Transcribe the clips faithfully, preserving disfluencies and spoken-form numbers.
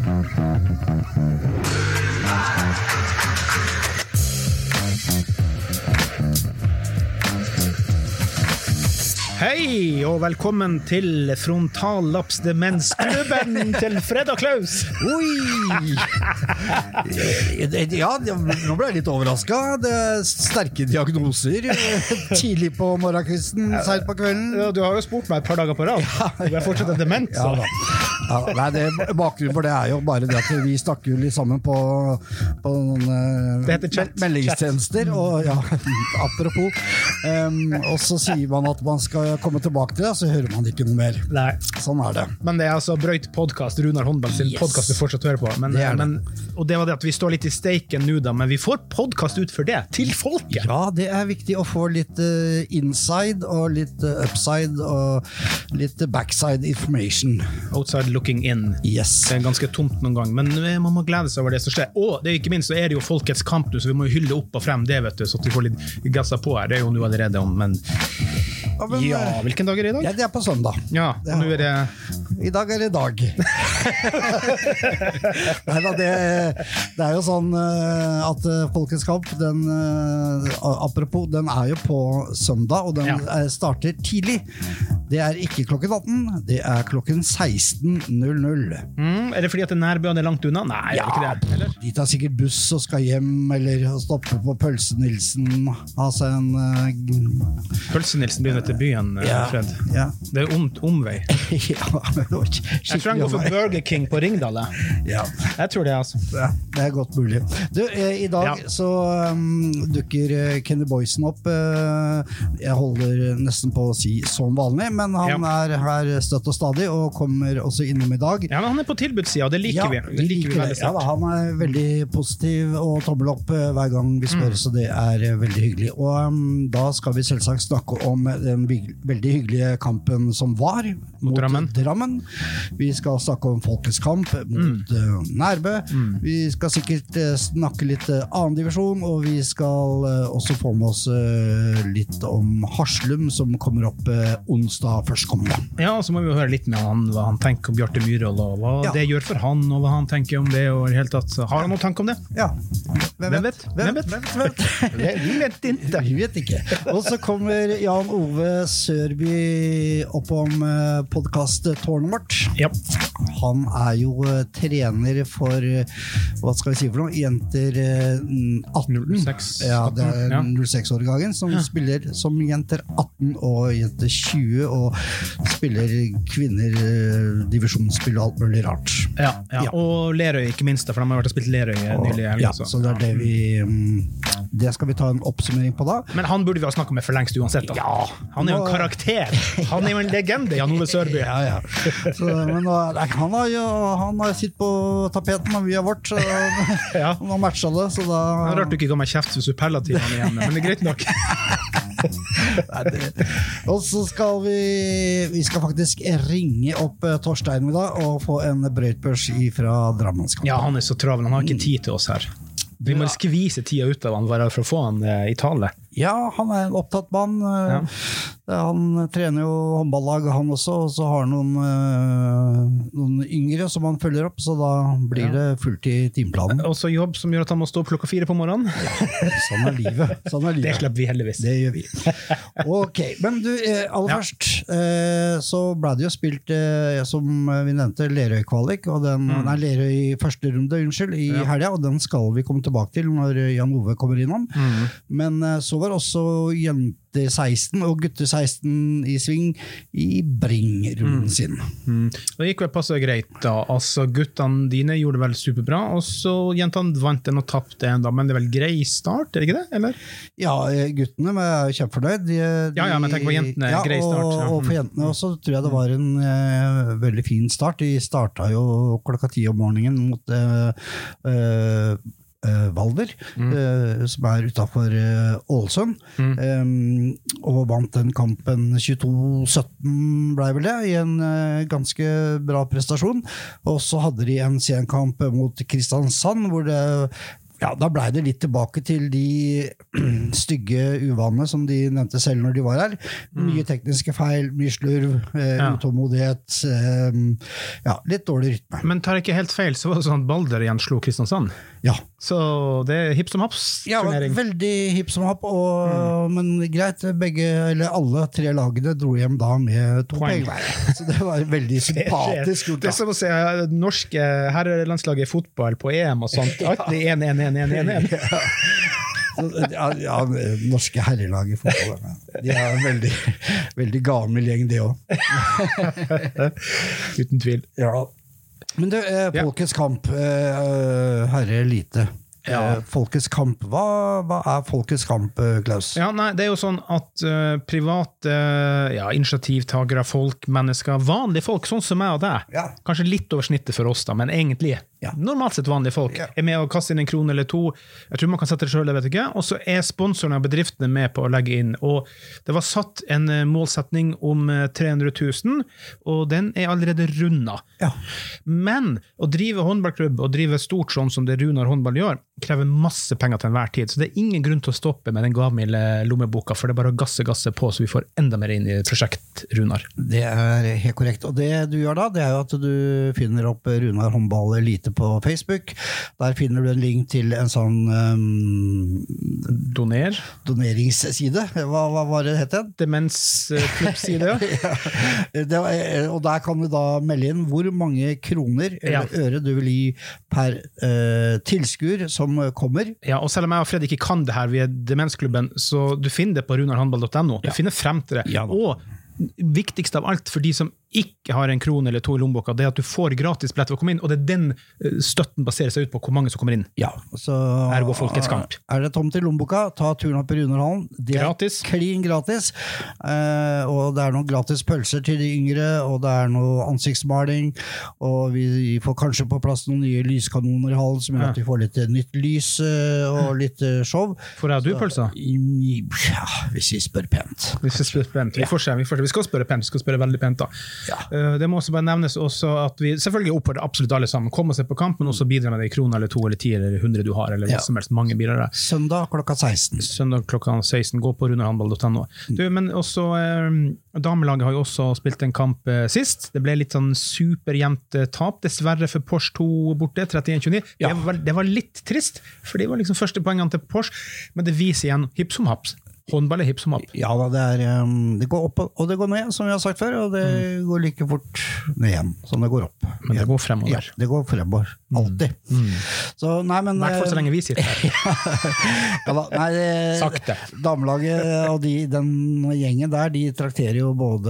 Hei, og velkommen til Frontallapsdemensklubben til Fred og Klaus. Oi! Ja, nå ble jeg litt overrasket. Det er sterke diagnoser tidlig på morgenkvisten, sent på kvelden. Ja, du har jo spurt meg et par dager på rad. Du er fortsatt en dement, så. Ja, ja, nei, det bakgrunnen for det er jo bare det at vi snakker jo litt sammen på, på noen uh, meldingstjenester, og ja, apropos. Um, og så sier man at man skal komme tilbake til det, så hører man ikke noe mer. Nei. Sånn er det. Men det er altså Brøyt podcast, Runar Håndball sin yes. podcast du fortsatt hører på. Men, det det. Men, og det var det at vi står litt i steiken nå da, men vi får podcast ut for det, til folket. Ja, det er viktig å få litt uh, inside og litt uh, upside og litt uh, backside information. Outside looking in. Yes. Det er ganske tomt noen gang, men man må glede seg over det som skjer. Og det er ikke minst så er det jo folkets kamp nå, så vi må jo hylle opp og frem det, vet du, så at vi får litt gasset på her. Det er jo nå allerede om, men... Ja, men, ja, hvilken dag er det i dag? Ja, det er på søndag. Ja, og nå er det... I dag er det dag. Nei da, det, det er jo sånn at Folkets kamp, den, apropos, den er jo på søndag, og den ja. starter tidlig. Det er ikke klokken atten, det er klokken seksten null null. Mm, er det fordi at det er nærbø og det er langt unna? Nei, ja, er det ikke det? Eller? De tar sikkert buss og skal hjem, eller stoppe på Pølse-Nilsen, ha seg en... Uh, Pølse-Nilsen begynner til byen, ja, Fred. Ja. Det er om, omvei. Ja, men det var ikke jeg tror han går for Burger King på Ringdal. Ja. Jeg tror det, altså. Ja, det er godt mulig. Du, eh, i dag ja. så um, dukker uh, Kenny Boysen opp. Uh, jeg holder nesten på å si som vanlig, men han ja. er her støtt og stadig, og kommer også innom i dag. Ja, men han er på tilbudssida, og det liker ja, vi. Det liker vi veldig ja, da, han er veldig positiv og tommel opp uh, hver gang vi spør, mm. så det er uh, veldig hyggelig. Og um, da skal vi selvsagt snakke om den veldig hyggelige kampen som var mot, mot Drammen. Drammen. Vi skal snakke om Folkets kamp mot mm. uh, Nærbø. Mm. Vi skal sikkert uh, snakke litt uh, annen divisjon, og vi skal uh, også få med oss uh, litt om Harslum, som kommer opp uh, onsdag førstkommende. Ja, så må vi jo høre litt med han, hva han tenker om Bjarte Myhrvold, og hva ja. det gjør for han, og hva han tenker om det, og i hele tatt. Har han noen tanke om det? Ja. Hvem vet? Hvem vet? Hvem vet? Vi vet ikke. Vi vet ikke. Og så kommer Jan Ove Sørby opp om uh, podcast-tårnet vårt. Ja. Han er jo uh, trener for, uh, hva skal vi si for noe, jenter uh, atten. null seks Ja, det er ja. null seks-årgangen som ja. spiller som jenter atten og jenter tjue, og spiller kvinner uh, divisjonsspill og alt mulig rart. Ja, ja. ja. Og Lerøy ikke minst, for de har vært og spilt Lerøy nylig. Ja, så. så det er det vi um, det skal vi ta en oppsummering på da. Men han burde vi ha snakket med for lengst uansett da. Ja. Han er jo en karakter. Han er jo en legende, Jan Ove Sørby. Ja, ja. Så, men nå, han har jo han har sitt på tapeten, og vi har vårt, så ja. han har matchet det, så da... Det er rart du ikke ga meg kjeft for superlativene igjen, men det er greit nok. Nei, det... Og så skal vi vi skal faktisk ringe opp Torstein i dag og få en brøytbørs fra Drammenskampen. Ja, han er så travel, han har ikke tid til oss her. Vi må skvise tida ut av han bare for å få han i tale. Ja, han er en opptatt mann. Ja. Han trener jo håndballag han også, og så har han noen, noen yngre som han følger opp, så da blir ja. det fullt i timeplanen. Også jobb som gjør at han må stå opp klokka fire på morgenen. Ja, sånn er livet. Sånn er livet. Det slipper vi heldigvis. Det gjør vi. Ok, men du, aller ja. først, så ble det jo spilt, som vi nevnte, Lerøy-kvalik, og den, mm. nei, Lerøy i første runde, unnskyld, i ja. helgen, og den skal vi komme tilbake til når Jan Ove kommer innom. Mm. Men så var også jenter seksten og gutter seksten i sving i Bring-runden sin. Mm. Det gikk vel passet greit da. Altså guttene dine gjorde vel superbra, og så jentene vant den og tappte en da, men det er vel grei start, er det ikke det? Eller? Ja, guttene er kjempefornøyd. De, de, ja, ja, men tenk på jentene, ja, grei start. Og, og for jentene også tror jeg det var en uh, veldig fin start. De startet jo klokka ti om morgenen mot uh, uh, Uh, Valder, mm. uh, som er utenfor uh, Ålesund, mm. um, og vant den kampen tjueto sytten ble vel det, i en uh, ganske bra prestasjon. Og så hadde de en senkamp mot Kristiansand, hvor det Ja, da ble det litt tilbake til de stygge uvanene som de nevnte selv når de var her. Mye tekniske feil, mye slurv, eh, Ja. utålmodighet, eh, ja, litt dårlig rytme. Men tar jeg ikke helt feil, så var det sånn at Balder igjen slo Kristiansand. Ja, Så det er hipp som haps ja turnering. veldig hipp som happ, og, men greit, begge, eller alle tre lagene dro hjem da med to Poeng. poeng hver. Så det var veldig sympatisk gjort. Det er som å se eh, norske herrelandslaget i fotball på E M og sånt. Alltid én én én én én én. Ja, ja, norske herrelag i fotball. De er en veldig, veldig gammel gjeng, det også. Uten tvil. Ja. Men du, eh, Ja. Folkets kamp, eh, herre elite. Ja. Eh, Folkets kamp, hva, hva er Folkets kamp, eh, Klaus? Ja, nei, det er jo sånn at uh, private ja, initiativtagere, folk, mennesker, vanlige folk, sånn som meg og deg, Ja. kanskje litt over snittet for oss da, men egentlig Ja. normalt sett vanlige folk, Ja. er med å kaste inn en krone eller to, jeg tror man kan sette det selv, jeg vet ikke, og så er sponsorene av bedriftene med på å legge inn, og det var satt en uh, målsetning om uh, tre hundre tusen, og den er allerede rundet. Ja. Men å drive håndballklubb og drive stort sånn som det Runar håndball gjør, krever masse penger til enhver tid, så det er ingen grunn til å stoppe med den gavmilde lommeboka, for det er bare å gasse gasse på, så vi får enda mer inn i prosjekt Runar. Det er helt korrekt. Og det du gjør da, det er jo at du finner opp Runar håndball elite på Facebook. Der finner du en link til en sånn um, Doner. doneringsside. Hva, hva var det het den? Demensklubbside, ja. Ja. Det var, og der kan du da melde inn hvor mange kroner eller Ja. øre du vil gi per uh, tilskuer som kommer. Ja, og selv om jeg og Fred ikke kan det her, vi er demensklubben, så du finner det på runarhandball punktum no. Du Ja. finner frem til det. Ja da. Og viktigst av alt for de som ikke har en krone eller to i lommeboka, det er at du får gratis billett for å komme inn, og det er den eh, støtten baserer seg ut på hvor mange som kommer inn. Ja, så Ergo Folkets kamp. Er det tomt i lommeboka, ta turen opp i Runarhallen. Det er Gratis. klin gratis. Eh, og det er noen gratis pølser til de yngre, og det er noe ansiktsmaling, og vi får kanskje på plass noen nye lyskanoner i hallen, som gjør Ja. at vi får litt eh, nytt lys eh, og litt eh, show. Får jeg og du pølser? I- Ja, hvis vi spør pent. Vi skal spørre pent. Vi får se, vi får se. Vi skal spørre pent, vi skal spørre veldig pent da. Ja. Eh, Det må også bare nevnes også at vi selvfølgelig oppfordrer absolutt alle sammen, kom og se på kamp, men også bidra med det i kroner eller to eller ti eller hundre du har, eller hva Ja. som helst, mange bidrar der. Søndag klokka seksten. Søndag klokka seksten, gå på runarhandball punktum no. Du, men også, eh, damelaget har jo også spilt en kamp eh, sist. Det ble litt sånn superjevnt eh, tap, dessverre for Porsche to borte, trettien tjueni. Ja. Det, var, det var litt trist, for det var liksom første poengene til Porsche, men det viser igjen hipp som haps. Håndball er hipp som happ. Ja da, det, er, um, det går opp og det går ned, som vi har sagt før, og det Mm. går like fort ned igjen som det går opp. Men det går Ja, fremover. det går fremover. Alltid. Så, nei, men... I hvert fall så lenge vi sitter her. ja, da, nei, det- Sakte. Damelaget og de, den gjengen der, de trakterer jo både,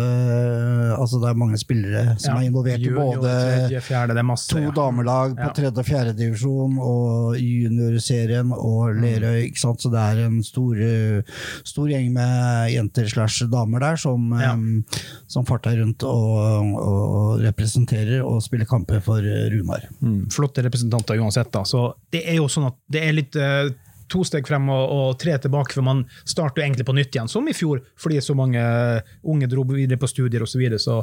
altså det er mange spillere som Ja. er involvert i Junior, både tredje, fjerde, det er masse. to ja. damelag på Ja. tredje og fjerde divisjon, og juniorserien og Lerøy, ikke sant? Så det er en stor, eh, stor gjeng med jenter slash damer der som, Ja. em, som farter rundt og, og representerer og spiller kamper for eh, Runar. Mm, flotte representanter uansett da. Så det er jo sånn at det er litt eh, to steg frem og, og tre tilbake, for man starter jo egentlig på nytt igjen, som i fjor, fordi så mange unge dro videre på studier og så videre, så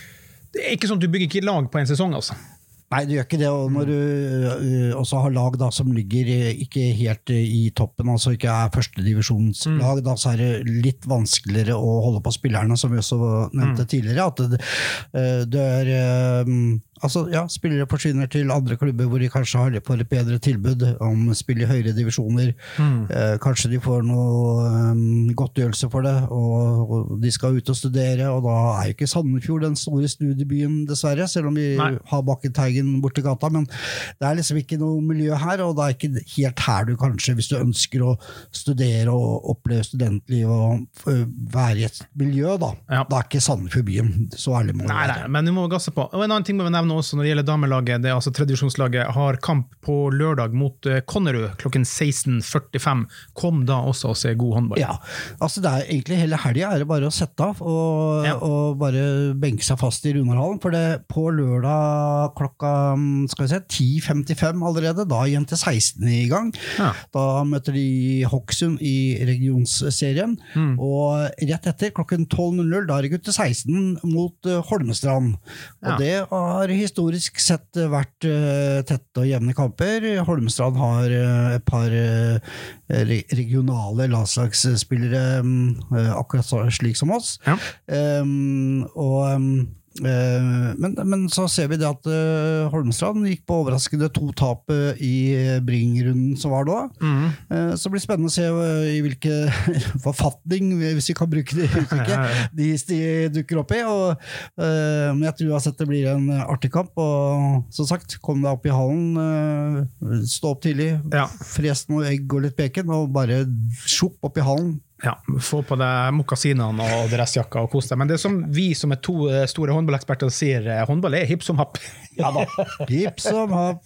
det er ikke sånn at du bygger ikke lag på en sesong, altså. Nei, du gjør ikke det, og når du uh, også har lag da, som ligger uh, ikke helt uh, i toppen, altså ikke er førstedivisjonslag, mm. da så er det litt vanskeligere å holde på spillerne, som vi også nevnte mm. tidligere, at det, uh, det er uh, altså, ja, spillere forsvinner til andre klubber hvor de kanskje har får et bedre tilbud om spill i høyere divisjoner, mm. uh, kanskje de får noe um, godtgjørelse for det, og, og de skal ut og studere, og da er jo ikke Sandefjord den store studiebyen dessverre, selv om vi Nei. har Bakkenteigen bort til gata, men det er liksom ikke noe miljø her, og det er ikke helt her du kanskje, hvis du ønsker å studere og oppleve studentliv og være i et miljø, da. Ja. Da er ikke Sandefjord byen, så ærlig må det være. Nei, nei, men vi må gasse på. Og en annen ting må vi nevne også når det gjelder damelaget, det er altså tredjevisjonslaget har kamp på lørdag mot Konnerud klokken seksten førtifem. Kom da også og se god håndball. Ja, altså det er egentlig hele helgen er det bare å sette av og, ja. og bare benke seg fast i Runarhallen, for det på lørdag klokka skal vi se, ti femtifem allerede, da er jente seksten i gang. Ja. Da møter de Hokksund i regionsserien, mm. og rett etter klokken tolv null null, da er det gutte seksten mot uh, Holmestrand. Og ja. det er historisk sett vært uh, tette og jevne kamper. Holmestrand har uh, et par uh, regionale landslagsspillere uh, akkurat slik som oss. Ja. Um, og um, Uh, men, men så ser vi det at uh, Holmestrand gikk på overraskende to tap uh, i Bring-runden som var da. Mm. Uh, så blir det spennende å se uh, i hvilke forfatning, hvis vi kan bruke det uttrykket, de, de dukker opp i. Og, uh, men jeg tror at det blir en artig kamp, og som sagt, kom deg opp i hallen, uh, stå opp tidlig, ja. Fres noe egg og litt bacon, og bare sjopp opp i hallen. Ja, få på deg mokasinene og dressjakka og kos deg. Men det er som vi som er to store håndballeksperter sier, håndball er hipp som happ. Ja da, hipp som happ.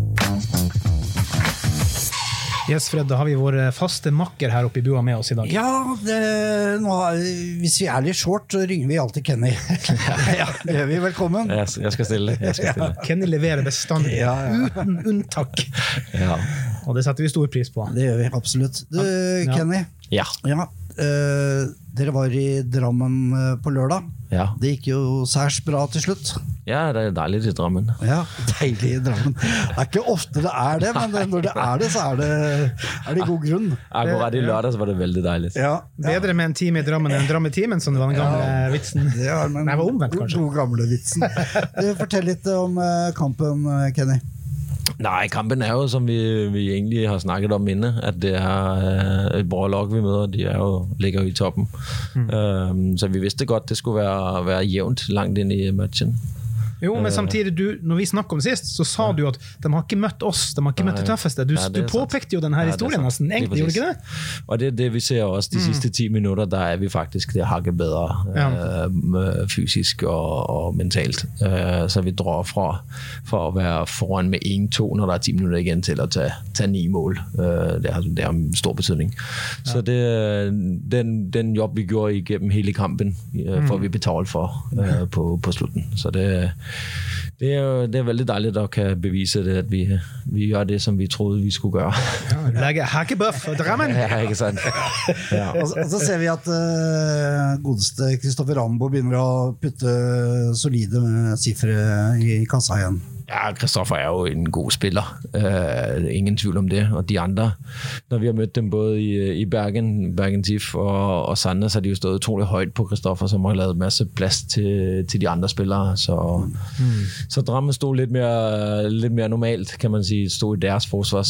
Yes, Fred, da har vi vår faste makker her oppe i bua med oss i dag. Ja, det, nå, hvis vi er litt short, så ringer vi alltid Kenny. Ja, det er vi velkommen. Jeg, jeg skal stille. Jeg skal stille. Ja, Kenny leverer bestandig, ja, ja. Uten unntak. Ja. Og det setter vi stor pris på. Det gjør vi, absolutt. Du, ja. Kenny? Ja. Ja. Uh, dere var i Drammen uh, på lørdag. Ja. Det gikk jo særs bra til slutt. Ja, det er deilig i Drammen. Ja, deilig i Drammen. Det er ikke ofte det er det, men når det er det, så er det, er det i god grunn. Akkurat i lørdag så var det veldig deilig. Ja. Bedre med en time i Drammen enn en dram i timen, som det var den gamle ja. vitsen. Det var den Nei, var omvendt, kanskje. God gamle vitsen. Du, fortell litt om uh, kampen, Kenny. Nej, kampen er jo, som vi, vi egentlig har snakket om inden, at det er et bra lag, vi møder. De er jo, ligger jo i toppen. Mm. Um, så vi vidste godt, det skulle være, være jævnt langt ind i matchen. Jo, men samtidig, du, når vi snakket om sist, så sa ja. du at de har ikke møtt oss, de har ikke møtt det tøffeste. Du, ja, du påpekte jo den her ja, historien nesten, egentlig, gjorde ikke det? Og det er det, vi ser også de mm. sidste ti minutter, der er vi faktisk det hakket bedre ja. øh, fysisk og, og mentalt. Øh, så vi drar fra for at være foran med en to, når der er ti minutter igen til at tage, tage ni mål. Øh, det, har, det har en stor betydning. Ja. Så det, den, den job, vi gjorde igennem hele kampen, øh, får vi betalt for øh, på, på slutten. Så det Det er jo det er veldig dejligt at kan bevise det, at vi, vi gør det, som vi troede, vi skulle gøre. Ja, lægge hakkebøff og Drammen. Ja, ikke sant. Ja. Og, og så ser vi at uh, godeste Kristoffer Rambo begynner å putte solide sifre i kassa igjen. Ja, Kristoffer er jo en god spiller. Uh, ingen tvivl om det. Og de andre, når vi har mødt dem både i, i Bergen, Bergen TIF og, og Sandnes, så har de jo stået utrolig højt på Kristoffer, som har lavet masse plads til, til de andre spillere. Så, mm. så Drammen stod lidt mere, lidt mere normalt, kan man sige. Stod i deres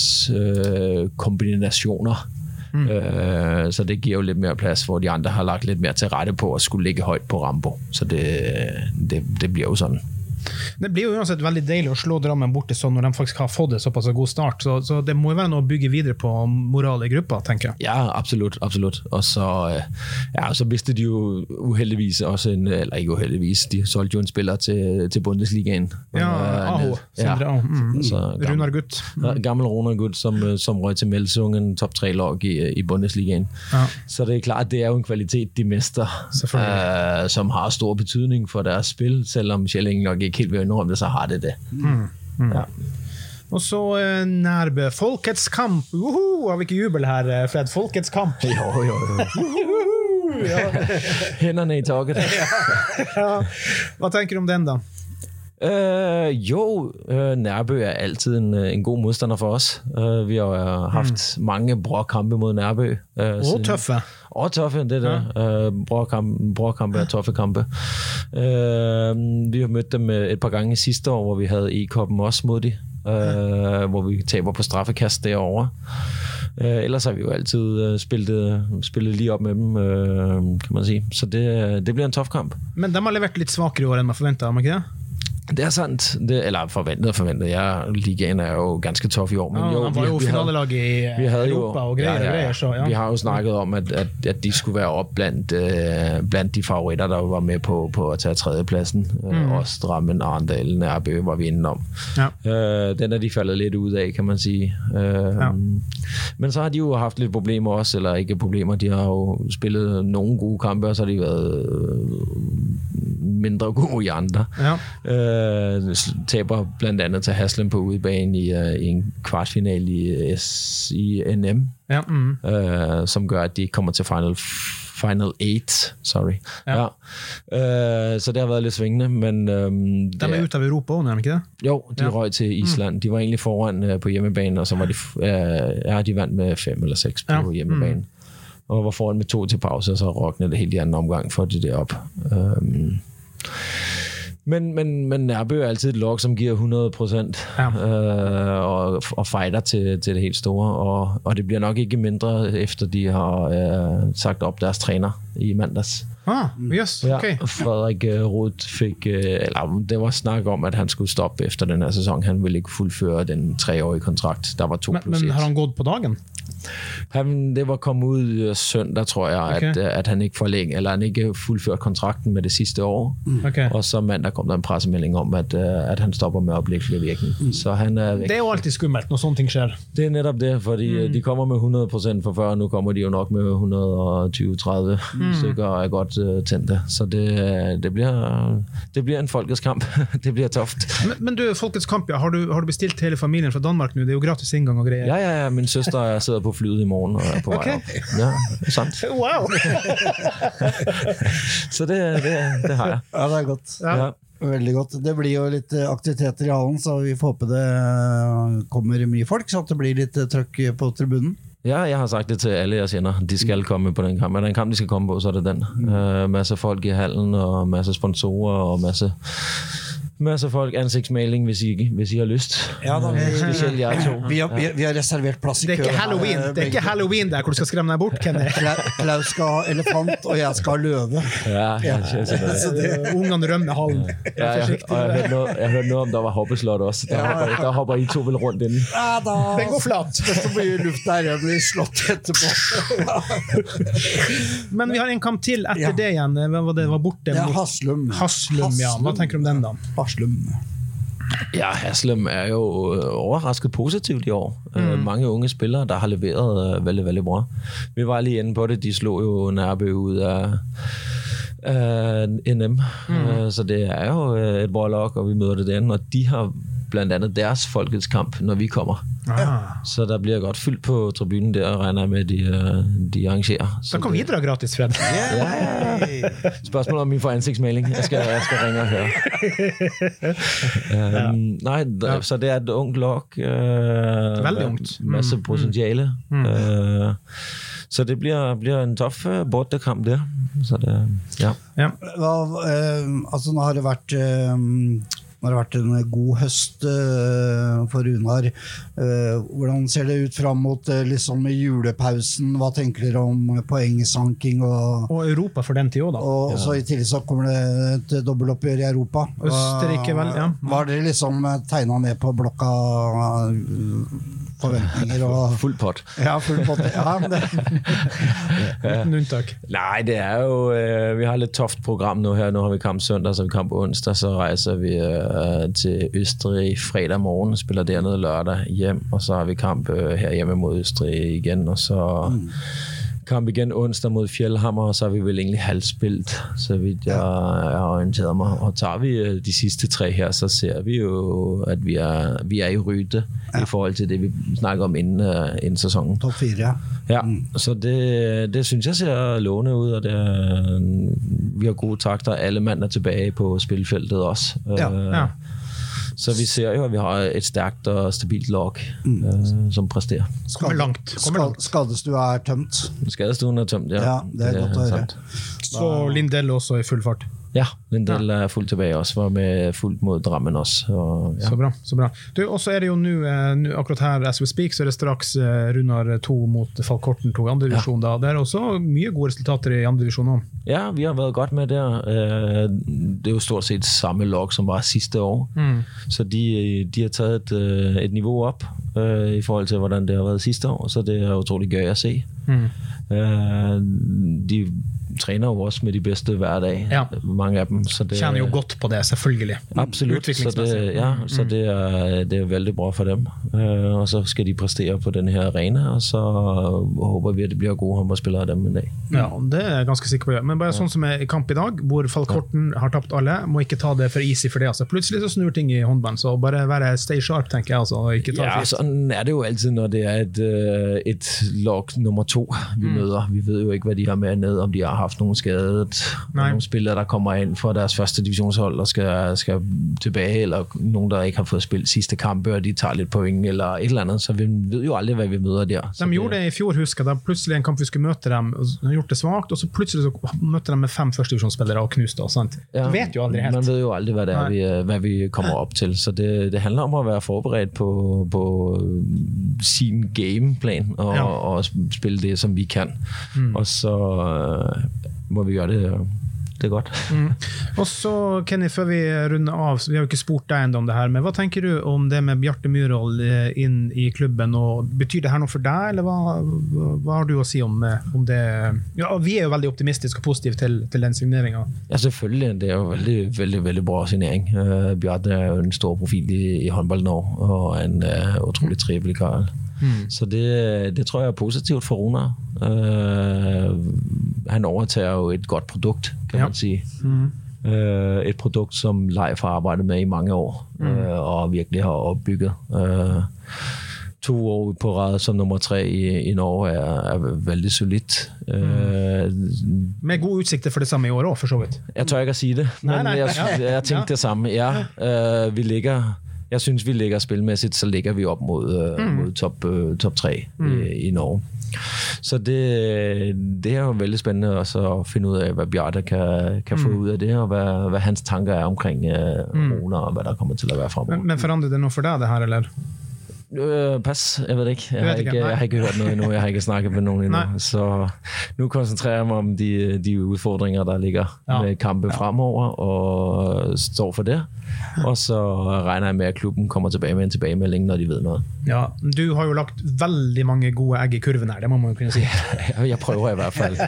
forsvarskombinationer. Uh, mm. uh, så det giver jo lidt mere plads, hvor de andre har lagt lidt mere til rette på og skulle ligge højt på Rambo. Så det, det, det bliver jo sådan. Det blir jo uansett veldig deilig å slå Drammen borte sånn når de faktisk har fått det såpass god start, så, så det må jo være noe å bygge videre på moral i gruppa, tenker jeg. Ja, absolut, absolut. Og så, ja, så vidste de jo uheldigvis også en, eller ikke uheldigvis, de solgte jo en spiller til, til Bundesligaen. Ja, Aho, Sindre Aho. Mm. Runar Gutt. Mm. Gammel Runar Gutt, som, som røg til Melsungen, top tre lag i, i Bundesligaen. Ja. Så det er klart, det er jo en kvalitet, de mister, uh, som har stor betydning for deres spil, selvom Kjelling nok ikke helt ved indrømme det, så har det det. Mm. Mm. Ja. Og så uh, Nærbø, Folkets kamp. Uhu, har vi ikke jubel her, Fred? Folkets kamp. Jo, jo, jo. Ja. Hænderne i taket. Ja. Ja. Hva tenker du om den da? Uh, jo, uh, Nærbø er altid en, en god modstander for os. Uh, vi har uh, haft mm. mange bra kampe mod Nærbø. Uh, og siden. Tøffe. Og tøffe, det er det. Ja. Uh, bra, kamp, bra kampe og tøffe kampe. Uh, vi har mødt dem et par gange sidste år, hvor vi havde E-koppen også mod de. Uh, ja. Hvor vi taber på straffekast derovre. Uh, ellers har vi jo altid uh, spillet, spillet lige op med dem, uh, kan man sige. Så det, det bliver en tof kamp. Men de har levert lidt svakere i år, end man forventer, har man ikke det? Det er sandt, det, eller forventet og forventet. Ja, ligaen er jo ganske tof i år. Men ja, jo, han var jo finalelag i vi havde Europa jo, og greier, ja, ja, og greier. Så, ja. Vi har jo snakket om, at, at, at de skulle være op blandt, øh, blandt de favoritter, der var med på, på at tage tredjepladsen. Mm. Øh, også Drammen, Arendal, Nærbø var vi inde om. Ja. Øh, den er de faldet lidt ud af, kan man sige. Øh, ja. Men så har de jo haft lidt problemer også, eller ikke problemer. De har jo spillet nogle gode kampe, og så har de været mindre gode i andre. Ja. Øh, taber blandt andet til Haslem på udebane i, uh, i en kvartfinal i, S, i N M, ja, mm. uh, som gør, at de kommer til Final Final eight, sorry. Ja. Ja. Uh, så det har været lidt svingende, men... Um, de er ute av Europa også, er de ikke det? Jo, de ja. røg til Island. Mm. De var egentlig foran uh, på hjemmebane, og så var de, uh, ja, de vandt med fem eller seks på ja. hjemmebane. Mm. Og var foran med to til pause, og så råknede det helt i anden omgang for det der op. Um, Men, men, men Nærbø er altid et lag, som giver hundrede procent ja. øh, og, og fighter til, til det helt store, og, og det bliver nok ikke mindre, efter de har øh, sagt op deres træner i mandags. Ah, yes, okay. Ja, Frederik uh, Roth fik, uh, eller det var snak om, at han skulle stoppe efter den her sæson. Han ville ikke fuldføre den treårige kontrakt. Der var to men, plus men et. har han gået på dagen? Han, det var kommet ud uh, søndag, tror jeg, okay. at, uh, at han ikke forlæng, eller han ikke fuldførte kontrakten med det sidste år. Okay. Og så mandag kom der en pressemelding om, at, uh, at han stopper med øjeblikkelig virkning. Mm. Så han er væk. Det er jo altid skummelt, når sådan ting sker. Det er netop det, fordi mm. de kommer med hundrede procent for før, og nu kommer de jo nok med et hundrede og tyve til tredive mm. stykker og er godt uh, tændte. Så det, det, bliver, det bliver en folkets kamp. Det bliver toft. Men, men du, folkets kamp, ja. Har du, har du bestilt hele familien fra Danmark nu? Det er jo gratis indgang og greier. Ja, ja, ja. Min søster sidder på flyet i morgen og er på okay. vej op. Ja, det er sant. Wow! Så det, det, det har jeg. Ja, det er godt. Ja. Ja. Veldig godt. Det blir jo litt aktiviteter i hallen, så vi får håpe det kommer mye folk, så at det blir litt trøkk på tribunen. Ja, jeg har sagt det til alle jeg kender. De skal komme på den kamp. Er der en kamp, de skal komme på, så er det den. Mm. Uh, masser folk i hallen, og masser sponsorer, og masser... Masser folk ansigtsmaling, hvis I, hvis I har lyst. Ja, da, vi, Spesielt jeg to. Vi har, vi, vi har reservert plass i køen. Det er ikke Halloween, det er ikke Halloween der, hvor du skal skremme deg bort, Kenny. Klaus skal ha elefant, og jeg skal ha løve. Ja, ja. Det. Så det, ungene rømmer hallen. Ja, ja, og jeg hørte noget, jeg hørte noget om, der var hoppeslot også. Der, ja. hopper, der hopper I to vel rundt inden. Ja, da. Den går flat. Så blir luft der, jeg blir slått etterpå. Men vi har en kamp til etter ja. det igjen. Hva det var borte? Ja, Haslum. Haslum, ja. Hva tenker du om den da? Haslum. Ja, Haslum er jo overrasket positivt i år. Mm. Uh, mange unge spillere, der har leveret uh, veldig, veldig bra. Vi var lige inde på det. De slog jo Nærbø ud af uh, N M. Mm. Uh, så det er jo uh, et bra lag, og vi møder det derinde, og de har blandt andet deres folkets kamp, når vi kommer. Ah. Så der bliver godt fyldt på tribunen der, og regner med, at de, de arrangerer. Så kom videre gratis, Fred. Ja, ja, ja. Spørgsmål om min får ansigtsmaling. Jeg skal, jeg skal ringe og høre. um, ja. Nej, ja. Så det er et ungt lag. Uh, Veldig ungt. Masse mm. potentiale. Mm. Uh, så det bliver, bliver en tof uh, bortekamp der. Så det, ja. Ja. Hva, uh, altså, nå har det vært... Uh, Det har vært en god høst uh, for Runar. Uh, hvordan ser det ut frem mot uh, liksom julepausen? Hva tenker dere om poengsanking? Og, og Europa for den tiden da. Og ja. Så i tillegg så kommer det et dobbeltoppgjør i Europa. Østerrike vel, ja. Hva har dere liksom tegnet med på blokka uh, forventninger? Og, full pot. Ja, full pot. Ja, men det. Uten unntak. Nej, det er jo, øh, vi har lidt toft program nu her. Nu har vi kamp søndag, så vi kamp onsdag, så rejser vi øh, til Østrig fredag morgen, spiller dernede lørdag hjem, og så har vi kamp øh, her hjemme mod Østrig igen, og så mm. kamp igen onsdag mod Fjellhammer, og så er vi vel egentlig halvspildt, så vidt jeg, jeg har orienteret mig. Og tager vi de sidste tre her, så ser vi jo, at vi er, vi er i rytte ja. I forhold til det, vi snakker om inden, uh, inden sæsonen. Top fire, ja. Ja, mm. så det, det synes jeg ser lovende ud, og det er, vi har gode takter. Alle mand er tilbage på spilfeltet også. Ja, uh, ja. Så vi ser jo, at vi har et stærkt og stabilt lag, mm. øh, som præsterer. Kommer langt. Kommer langt. Skadestua er tømt. Skadestuen er tømt, ja. Ja, det er det godt å høre. Så Lindell også i full fart. Ja, Lindell er fuldt tilbage også, var med fuldt mod Drammen også. Og, ja. Så bra, så bra. Du, og så er det jo nu, nu, akkurat her, as we speak, så er det straks uh, Runar to mot Falkorten to i andre divisjon ja. Da. Det er også mye gode resultater i andre divisjon også. Ja, vi har været godt med der. Det er jo stort set samme lag, som var sidste år. Mm. Så de, de har taget et, et niveau op i forhold til, hvordan det har været sidste år, så det er utrolig gøy at se. Mm. De træner jo også med de bedste hver dag, ja. mange af dem. Så det tjener jo godt på det, selvfølgelig. Absolut, så det, ja, mm. så det er, det er veldig bra for dem. Uh, og så skal de præstere på den her arena, og så håber vi, at det bliver gode håndboldspillere af dem en dag. Ja, det er jeg ganske sikker på. Men bare ja. Sånn som er i kamp i dag, hvor Falk Horten ja. Har tapt alle, må ikke ta det for easy for det. Altså. Plutselig så snur ting i håndball, så bare være stay sharp, tenker jeg. Altså, og ikke ta ja, sådan er det jo altid, når det er et, et lag nummer to, vi mm. møder. Vi ved jo ikke, hvad de har med ned, om de har haft nogen skadet, nogle spillere, der kommer ind for deres første divisionshold og skal, skal tilbage, eller nogen, der ikke har fået spillet sidste kampe, og de tager lidt point, eller et eller andet, så vi ved jo aldrig, hvad vi møder der. De gjorde det i fjor, husker da plutselig en kamp vi skulle møte dem, og de har gjort det svagt, og så plutselig så møtte de med fem førstedivisjonsspillere og knuste, og sant? Ja, du vet jo aldrig helt. Man ved jo aldrig, hvad det er, vi, hvad vi kommer op til, så det, det handler om at være forberedt på, på sin gameplan, og, ja. Og spille det, som vi kan. Mm. Og så øh, må vi gøre det, det er godt. Mm. Og så, Kenny, før vi runder av, vi har jo ikke spurt deg enda om det her, men hva tenker du om det med Bjarte Myhrvold inn i klubben, og betyr det her noe for deg, eller hva, hva har du å si om, om det? Ja, vi er jo veldig optimistiske og positive til, til den signeringen. Ja, selvfølgelig. Det er jo veldig, veldig, veldig bra signering. Uh, Bjarte er jo en stor profil i, i håndbold nå, og en uh, utrolig trivelig karl. Mm. Så det, det tror jeg er positivt for Runar. Uh, han overtager jo et godt produkt, kan ja. Man sige. Mm. Uh, et produkt, som Leif har arbejdet med i mange år, mm. uh, og virkelig har opbygget. Uh, to år på rad som nummer tre i, i Norge er, er veldig solidt. Mm. Uh, med gode udsigter for det samme i år også, for så vidt. Jeg tør ikke at sige det, nej, men nej, jeg, ja. jeg tænkte ja. Det samme. Ja, uh, vi ligger... Jeg synes, vi ligger spilmæssigt, så ligger vi op mod, mm. mod top, uh, top tre mm. i, i Norge. Så det, det er jo veldig spændende også at finde ud af, hvad Bjarte kan, kan mm. få ud af det, og hvad, hvad hans tanker er omkring uh, mm. Runar, og hvad der kommer til at være fremover. Men, men forandrer det noget for dig, det her, eller? Øh, pas, jeg ved det ikke. Jeg har ikke, jeg har ikke hørt noget endnu. Jeg har ikke snakket med nogen endnu. Nej. Så nu koncentrerer jeg mig om de, de udfordringer, der ligger ja. Med kampe ja. Fremover, og står for det. Og så regner jeg med, at klubben kommer tilbage med en tilbagemelding, når de ved noget. Ja, du har jo lagt veldig mange gode egg i kurven her, det må man jo kunne si. Jeg prøver i hvert fall.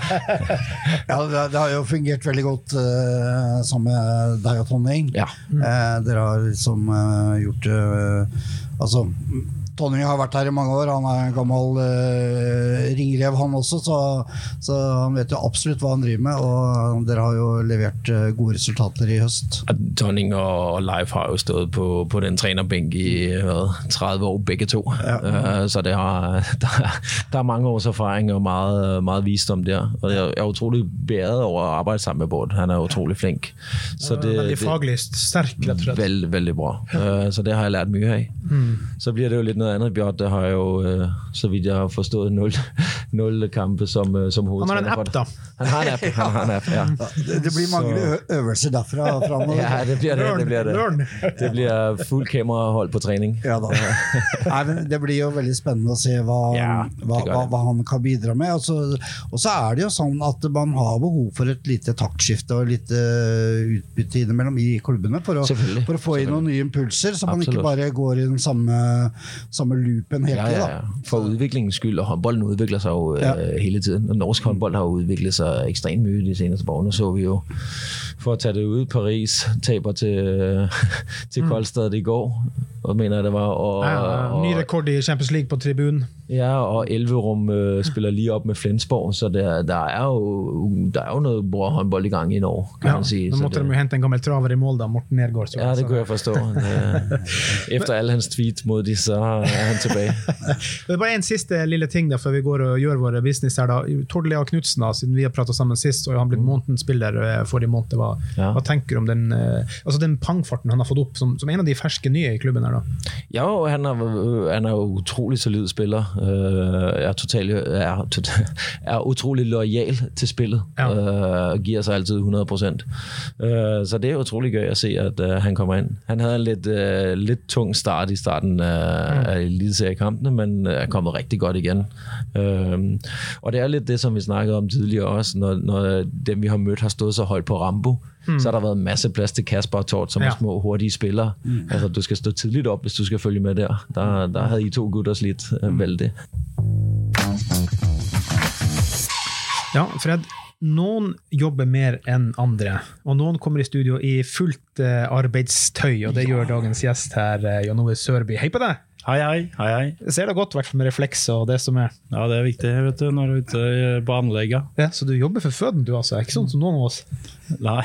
Ja, det, det har jo fungert veldig godt uh, sammen med deg og Tonning. Ja. Mm. Uh, dere har liksom uh, gjort uh, altså Tonning har vært her i mange år, han er en gammel uh, ringrev han også, så, så han vet jo absolutt hva han driver med, og dere har jo levert uh, gode resultater i høst. Tonning og Leif har jo stået på, på den trænerbænk i hvad, tredive år begge to, ja. uh, så det har, der, der er mange års erfaring og meget, meget visdom der, og jeg er utrolig beæret over at arbejde sammen med Bård, han er utrolig flink. Så det, veldig fagligt stærk, rett og slett. Veldig, veldig bra, uh, så det har jeg lært mye af. Mm. Så bliver det jo lidt noget andet. Bjørn, der har jo, øh, så vidt jeg har forstået, nul, nul kampe som, øh, som hovedtræner. Han har en app, da. Han har en app, han har en app, ja. Det, det bliver mange så... øvelser derfra fremover. Ja, det bliver det, det bliver det. Det bliver fuld kamerahold på træning. Ja da. Nei, men det blir jo veldig spændende at se hva, ja, hva, hva, hva han kan bidra med. Og så, og så er det jo sånn at man har behov for et lite taktskifte og litt utbytte innimellom i klubbene for å, for å få inn noen nye impulser, så man Absolut. Ikke bare går i den samme, samme loopen hele tiden. Ja, ja, ja. For udviklingens skyld, og håndbolden udvikler sig jo ja. øh, hele tiden. Og norsk håndbold har jo udviklet sig ekstremt mye de seneste år. Nu så vi jo, for at tage det ud, Paris taber til, øh, til mm. Koldstad i går, og mener jeg det var. Og, ja, og, ny rekord i Champions League på tribunen. Ja, og Elverum øh, spiller lige op med Flensborg, så der, der, er jo, der er jo noget bra håndbold i gang i Norge, kan ja, man sige. Nu måtte de jo hente en gammel traver i mål da, Morten Nergård. Ja, det kunne jeg forstå. Det, efter alle hans tweet mod de, så er han tilbage. Det er bare en sidste lille ting da, før vi går og gjør våre business her da. Tord Lea Knudsen da, siden vi har pratet sammen sist, og han blitt måneden spiller for i måned. Hva, ja. Hva tenker du om den, altså den pangfarten han har fått opp, som, som en av de ferske nye i klubben her da? Ja, han er, han er jo utrolig solid spiller. Er, total, er, total, er utrolig loyal til spillet. Ja. Uh, giver sig altid hundrede procent. Uh, så det er utrolig gøy at se, at uh, han kommer ind. Han havde en lidt, uh, lidt tung start i starten af, mm. af eliteseriekampene, men er kommet rigtig godt igen. Uh, og det er lidt det, som vi snakkede om tidligere også, når, når dem, vi har mødt, har stået så højt på Rambo. Mm. Så har der været en masse plads til Kasper og Tord, som ja. Er små, hurtige spillere. Mm. Altså, du skal stå tidligt op, hvis du skal følge med der. Der, der havde I to gutter slidt uh, vel det. Ja, Fred, Noen jobber mer enn andre, og noen kommer i studio i fullt uh, arbeidstøy, og det ja. gjør dagens gjest her, uh, Jan Ove Sørby. Hei på deg! Hei, hei, hei, hei. Ser det godt, i hvert fall med refleks og det som er. Ja, det er viktig, vet du, når du er ute på anlegget. Ja, så du jobber for føden, du altså, ikke sånn som noen av oss? Nei,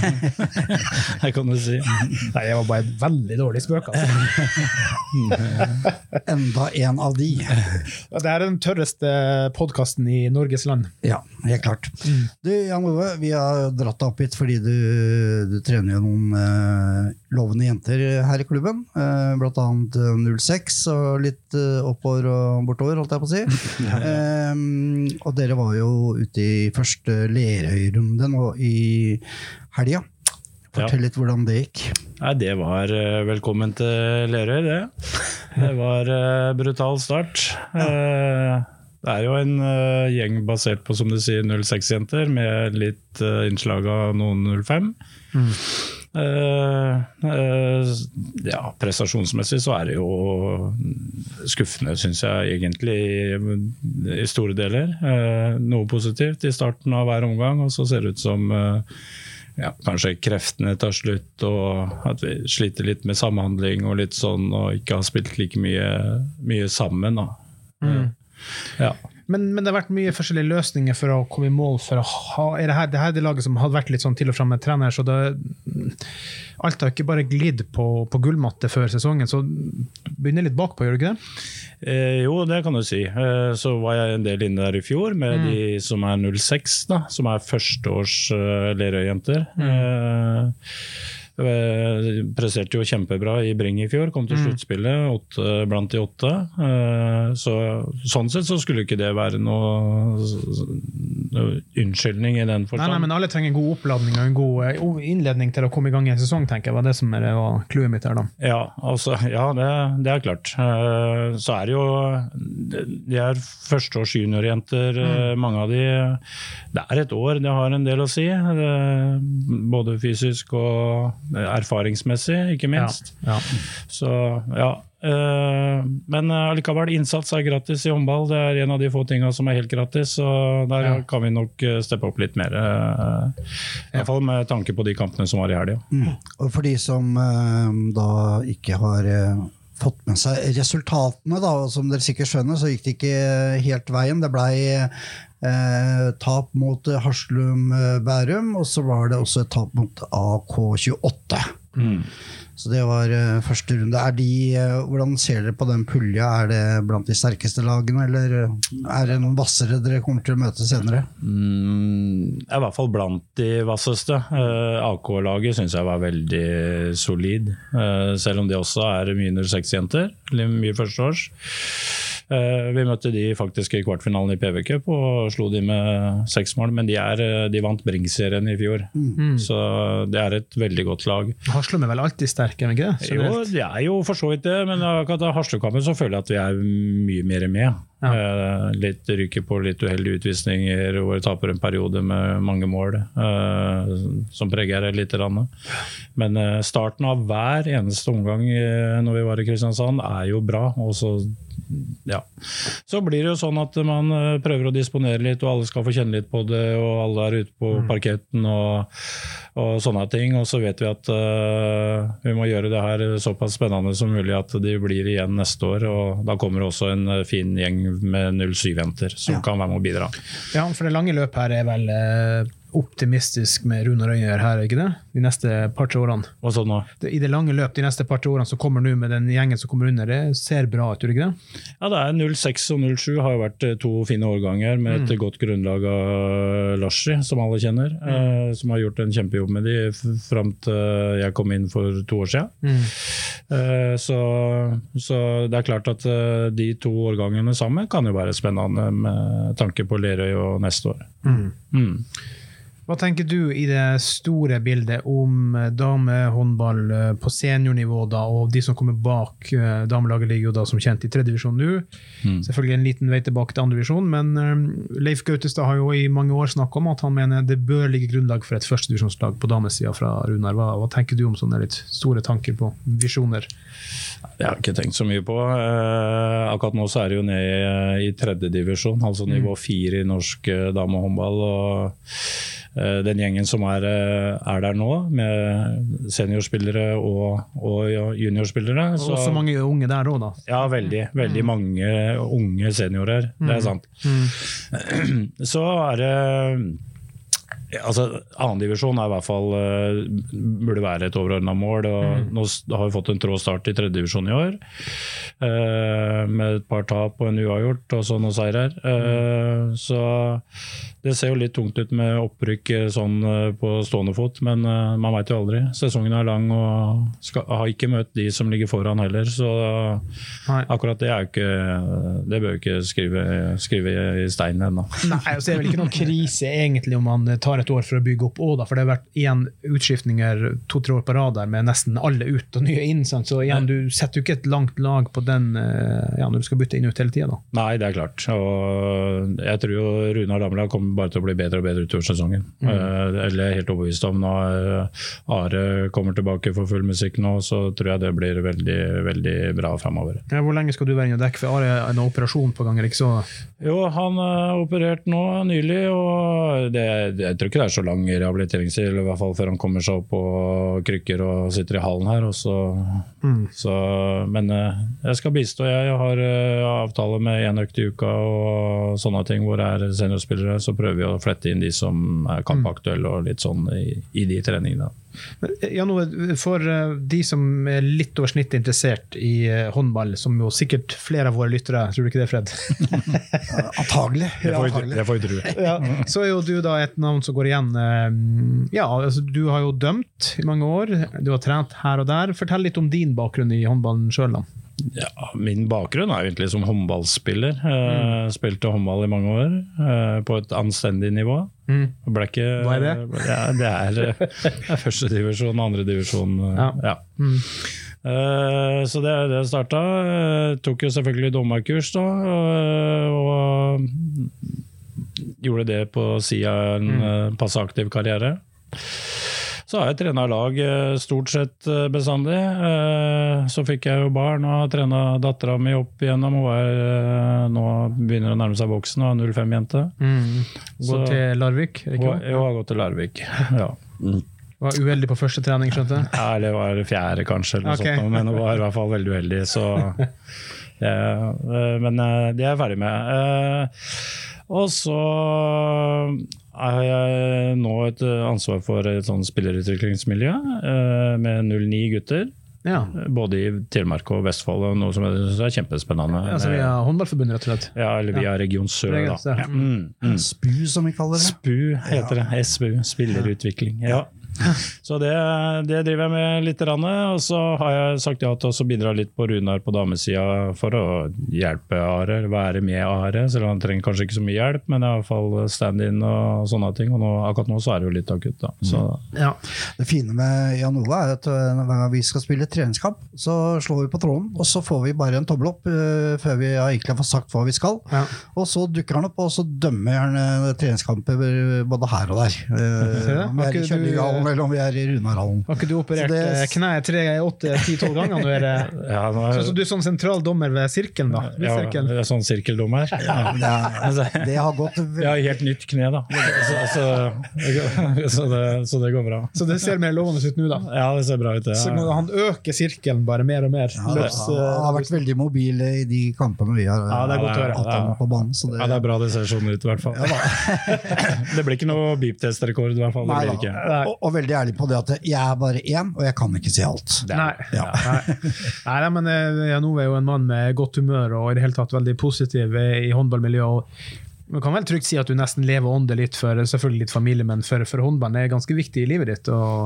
det kan du si. Nei, jeg var bare et veldig dårlig spøk, altså. Enda en av de. Ja, det er den tørreste podcasten i Norges land. Ja, helt klart. Mm. Du, Jan Ove, vi har dratt deg opp hit fordi du, du trener jo noen uh, lovende jenter her i klubben, uh, blant annet uh, null seks og litt uh, oppover og bortover, holdt jeg på å si. ja, ja. Um, og dere var jo ute i første Lerøy-runde nå i helga. Fortell ja. litt hvordan det gikk. Nei, det var uh, velkommen til Lerøy, det. Det var uh, brutal start. Ja. Uh, det er jo en uh, gjeng basert på, som du sier, null seks-jenter, med litt uh, innslag av noen null fem. Mm. Uh, uh, ja, prestasjonsmessig så er det jo skuffende, synes jeg egentlig i, i store deler. Uh, noe positivt i starten av hver omgang, og så ser det ut som uh, ja, kanskje kreftene tar slutt, og at vi sliter litt med samhandling og litt sånn, og ikke har spilt like mye, mye sammen da. Mm. Ja. Men, men det har vært mye forskjellige løsninger for å komme i mål, for å ha, er det her det, her det laget som hadde vært litt sånn til og fra med trener, så det, alt har ikke bare glidd på, på gullmatte før sesongen, så begynner litt bakpå, gjør du ikke det? Eh, jo, det kan du si. Eh, så var jeg en del inne der i fjor, med mm. de som er null seks, da, som er førsteårs uh, Lerøy-jenter. Mm. Eh, presterte jo kjempebra i Bring i fjor, kom til sluttspillet åtte, blant de åtte, så sånn sett så skulle ikke det være noe, noe unnskyldning i den forstand. Nei, nei, men alle trenger en god oppladning og en god innledning til å komme i gang i en sesong, tenker jeg, var det som er kluet mitt her da. Ja, altså, ja det, det er klart. Så er det jo, de er førsteårs juniorjenter, mm. mange av de, det er et år, det har en del å si, både fysisk og erfaringsmessig, ikke minst. Ja, ja. Så, ja. Men allikevel, innsats er gratis i håndball. Det er en av de få tingene som er helt gratis, og der ja. kan vi nok steppe opp litt mer. I hvert fall med tanke på de kampene som var i helgen. Mm. Og for de som da ikke har fått med seg resultatene, da, som dere sikkert skjønner, så gikk det ikke helt veien. Det ble Eh, tap mot Haslum Bærum, og så var det også et tap mot A K tjueåtte. Mm. Så det var eh, første runde. Er de, eh, hvordan ser dere på den pulja? Er det blant de sterkeste lagene, eller er det noen vassere dere kommer til å møte senere? Mm, I hvert fall blant de vasseste. Eh, A K-laget synes jeg var veldig solid, eh, selv om de også er mye null seks-jenter, mye førsteårs. Uh, vi møtte de faktisk i kvartfinalen i P V Cup og slo de med seks mål, men de, er, de vant Bring-serien i fjor, mm. så det er et veldig godt lag. Haslum er vel alltid sterk, er det ikke det? Jo, det er jo for så vidt det, men akkurat av Haslum-kampen så føler jeg at vi er mye mer med. Ja. Uh, litt ryker på litt uheldige utvisninger, hvor vi taper en periode med mange mål, uh, som preger det litt. Men uh, starten av hver eneste omgang uh, når vi var i Kristiansand er jo bra, og så ja. Så blir det jo sånn at man prøver å disponere litt, og alle skal få kjenne litt på det, og alle er ute på parketten og, og sånne ting, og så vet vi at uh, vi må gjøre det her såpass spennende som mulig at de blir igjen neste år, og da kommer også en fin gjeng med null syv-jenter som ja. kan være med å bidra. Ja, for det lange løp her er vel uh, optimistisk med Runar Øyer her, ikke det? De neste par-tre årene. Hva sånn nå? I det lange løp, de neste par-tre årene som kommer nå med den gjengen som kommer under, det ser bra ut, ikke det? Ja, det er null seks og null sju har jo vært to fine årganger med et mm. godt grunnlag av Larsi, som alle kjenner, mm. eh, som har gjort en kjempejobb med de frem til jeg kom inn for to år siden. Mm. Eh, så, så det er klart at uh, de to årgangene sammen kan jo være spennende med tanke på Lerøy og neste år. Mm. Mm. Hva tenker du i det store bildet om damehåndball på seniornivå da, og de som kommer bak damelaget ligger jo da som kjent i tredje divisjon nå. Mm. Selvfølgelig en liten vei tilbake til andre divisjon, men um, Leif Gautestad har jo i mange år snakket om at han mener det bør ligge grunnlag for et første divisjonslag på damesida fra Runar. Hva, hva tenker du om sånne litt store tanker på visjoner? Det har jeg ikke tenkt så mye på. Eh, akkurat nå så er det jo ned i, i tredje divisjon, altså nivå fire i norsk damehåndball, og den gjengen som er, er der nå, med seniorspillere og, og juniorspillere. Og så mange unge der også da. Ja, veldig, veldig mm. mange unge seniorer, mm. det er sant. Mm. Så er det, altså annen divisjon er i hvert fall, burde være et overordnet mål, og mm. nå har vi fått en trå start i tredje divisjon i år, med et par tap og en uavgjort og sånne seirer. Mm. Så det ser jo litt tungt ut med opprykk sånn på stående fot, men man vet jo aldri. Sesongen er lang og skal, har ikke møtt de som ligger foran heller, så Nei. Akkurat det er jo ikke, det bør jo ikke skrive, skrive i steinen ennå. Nei, altså det er vel ikke noen krise egentlig om man tar et år for å bygge opp også da, for det har vært igjen utskiftninger to-tre år på rad der med nesten alle ut og nye inn, sant? Så igjen, du setter jo ikke et langt lag på den, ja, når du skal bytte inn ut hele tiden da. Nei, det er klart, og jeg tror jo Runar Damelag kommer bare til å bli bedre og bedre utover sesongen. Mm. Uh, eller helt overbevist om når uh, Are kommer tilbake for full musikk nå, så tror jeg det blir veldig, veldig bra fremover. Ja, hvor lenge skal du være inn og dekke? For Are er en operasjon på gang, ikke så? Jo, han er operert nå nylig, og det, jeg tror ikke det er så lang rehabiliteringstid, i hvert fall før han kommer seg opp på krykker og sitter i hallen her. Og så, mm. så, men uh, jeg skal bistå, jeg, jeg har uh, avtale med en økt i uka og sånne ting, hvor det er seniorspillere, så prøver vi å flette inn de som er kampaktuelle og litt sånn i, i de treningene. Ja, nå, for de som er litt over snitt interessert i håndball, som jo sikkert flere av våre lyttere, tror du ikke det, Fred? Antagelig. Det får, ja, det får jeg tro. Ja, så er jo du da et navn som går igjen. Ja, altså, du har jo dømt i mange år, du har trent her og der. Fortell litt om din bakgrunn i håndballen selv da. Ja, min bakgrunn er egentlig som håndballspiller. Mm. Spilte håndball i mange år, på et anstendig nivå. Mm. Ble ikke, Hva er det? Ja, det er første divisjon, andre divisjon. Ja. Ja. Mm. Så det er det jeg startet. Tok jo selvfølgelig dommerkurs da, og gjorde det på siden av en mm. passe aktiv karriere. Så har jeg trenet lag stort sett bestandig. Så fikk jeg jo barn og har trenet datteren min opp igjennom. Hun er nå begynner å nærme seg voksen og er null fem jente. Mm. Gå til Larvik? Jo, jeg har gått til Larvik, ja. Mm. Var uheldig på første trening, skjønte jeg? Ja, eller var det fjerde kanskje, eller okay. sånt, men hun var i hvert fall veldig uheldig. Så, ja, men det er jeg ferdig med. Og så har jeg nå et ansvar for et sånt spillerutviklingsmiljø med null ni gutter. Ja. Både i Telemark og Vestfold, noe som er, er kjempespennende. Ja, så vi har håndballforbundet, rett og slett. Ja, eller vi har Region Sør. Da. Ja. Mm, mm. SPU, som vi kaller det. SPU heter det. S P U, spillerutvikling. Ja. Så det, det driver jeg med litt rann, og så har jeg sagt ja til å bidra litt på Runar på damesida for å hjelpe Are, være med Are, selv om han trenger kanskje ikke så mye hjelp, men i hvert fall stand-in og sånne ting, og nå, akkurat nå så er det jo litt akutt da. Så. Ja. Det fine med Jan Ove er at hver gang vi skal spille treningskamp, så slår vi på tråden, og så får vi bare en tommel opp uh, før vi har egentlig fått sagt hva vi skal, ja. Og så dukker han opp, og så dømmer han treningskamper både her og der. Uh, om vi er i Kjølligallen, eller om vi er i Runarhallen. Har ikke du operert det... knæ tre, åtte, ti, tolv ganger nå? Er det... ja, nå er... Så, så du er sånn sentral dommer ved sirkelen da? Ved ja, sirkelen. Jeg er sånn sirkeldommer. Ja, det, er, det har gått... Jeg har helt nytt kne da. Så, så, så, det, så det går bra. Så det ser mer lovende ut nå da? Ja, det ser bra ut. Ja. Så han øker sirkelen bare mer og mer? Ja, det, ja, han har vært veldig mobil i de kampene vi har ja, det er godt å høre. hatt ham på banen. Så det... Ja, det er bra det ser sånn ut i hvert fall. Ja, det blir ikke noe beep-test-rekord i hvert fall. Nei, det blir ikke. Og, og veldig ærlig på det at jeg er bare én, og jeg kan ikke si alt. Nei, ja. Nei. Nei, men Jan Ove er jo en mann med godt humør og i det hele tatt veldig positiv i håndballmiljøet. Man kan vel trygt si at du nesten lever ånde litt for selvfølgelig litt familie, men for, for håndballen er ganske viktig i livet ditt. Og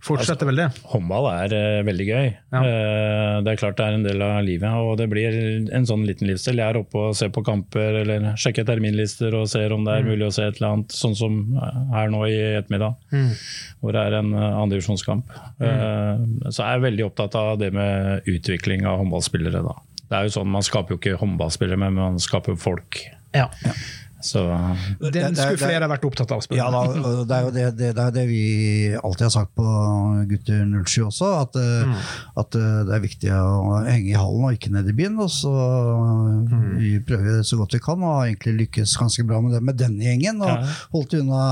fortsetter vel det. Håndball er uh, veldig gøy. Ja. Uh, det er klart det er en del av livet, og det blir en sånn liten livsstil. Jeg er oppe og ser på kamper, eller sjekker terminlister og ser om det er mm. mulig å se et eller annet, sånn som her nå i ettermiddag, mm. hvor det er en uh, andredivisjonskamp. Mm. Uh, så jeg er veldig opptatt av det med utvikling av håndballspillere da. Det er jo sånn, man skaper jo ikke håndballspillere, men man skaper folk. Ja, ja. Så den skulle flere vært opptatt av. Ja, da, det, er jo det, det, det er det vi alltid har sagt på Gutter null sju også, at, mm. at det er viktig å henge i hallen og ikke ned i byen, og så mm. vi prøver så godt vi kan, og har egentlig lykkes ganske bra med det med denne gjengen, og ja. holdt unna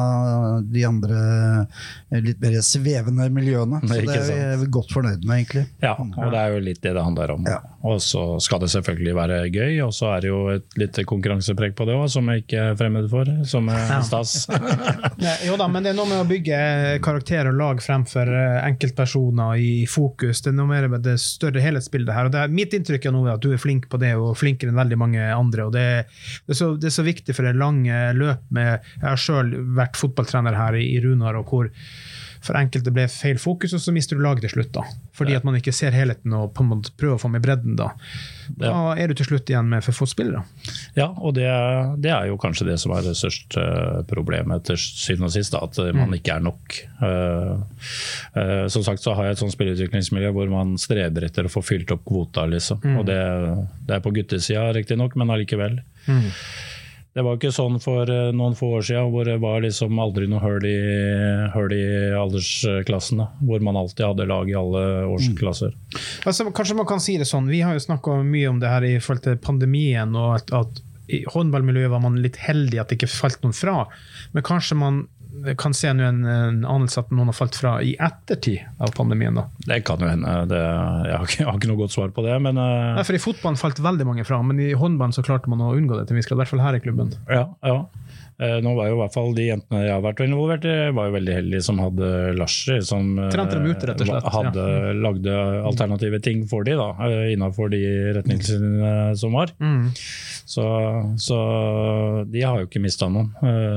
de andre litt mer svevende miljøene, så det er vi godt fornøyd med egentlig. Ja, og det er jo litt det det handler om. Ja. Og så skal det selvfølgelig være gøy, og så er det jo et litt konkurransepreg på det også, som jeg ikke er fremmed for, som er ja. stas. Jo da, men det er noe med å bygge karakter og lag fremfor enkeltpersoner i fokus. Det er noe mer med det større helhetsbildet her. Og det er mitt inntrykk nå er at du er flink på det, og flinkere enn veldig mange andre. Og det, det, er, så, det er så viktig for det lange løp med, jeg har selv vært fotballtrener her i, i Runar, og hvor for enkelte ble feil fokus, og så mister du laget til slutt da. Fordi ja. at man ikke ser helheten og på en måte prøver å få med bredden da. Da ja. er du til slutt igjen med for få spillere. Ja, og det er, det er jo kanskje det som er det største problemet til syvende og sist, da, at man mm. ikke er nok. Uh, uh, som sagt så har jeg et sånt spillerutviklingsmiljø hvor man streber etter å få fylt opp kvota, liksom. Mm. Og det, det er på guttesida riktig nok, men allikevel. Mm. Det var ikke sånn for noen få år siden, hvor det var liksom aldri noe høl i, høl i aldersklassene, hvor man alltid hadde lag i alle årsklasser. Mm. Altså, kanskje man kan si det sånn, vi har jo snakket mye om det her i forhold til pandemien, og at, at i håndballmiljøet var man litt heldig at det ikke falt noen fra, men kanskje man kan se nå en, en anelse at noen har falt fra i ettertid av pandemien da? Det kan jo hende, det, jeg, har ikke, jeg har ikke noe godt svar på det, men... Nei, for i fotballen falt veldig mange fra, men i håndballen så klarte man å unngå det til vi skal, i hvert fall her i klubben. Ja, ja. Nå var jo i hvert fall de jentene jeg har vært involvert i, var jo veldig heldige som hadde Larsi, som Trente dem ut, rett og slett. Hadde, ja. lagde alternative ting for de da, innenfor de retningslinjene som var. Mm. Så, så de har jo ikke mistet noen.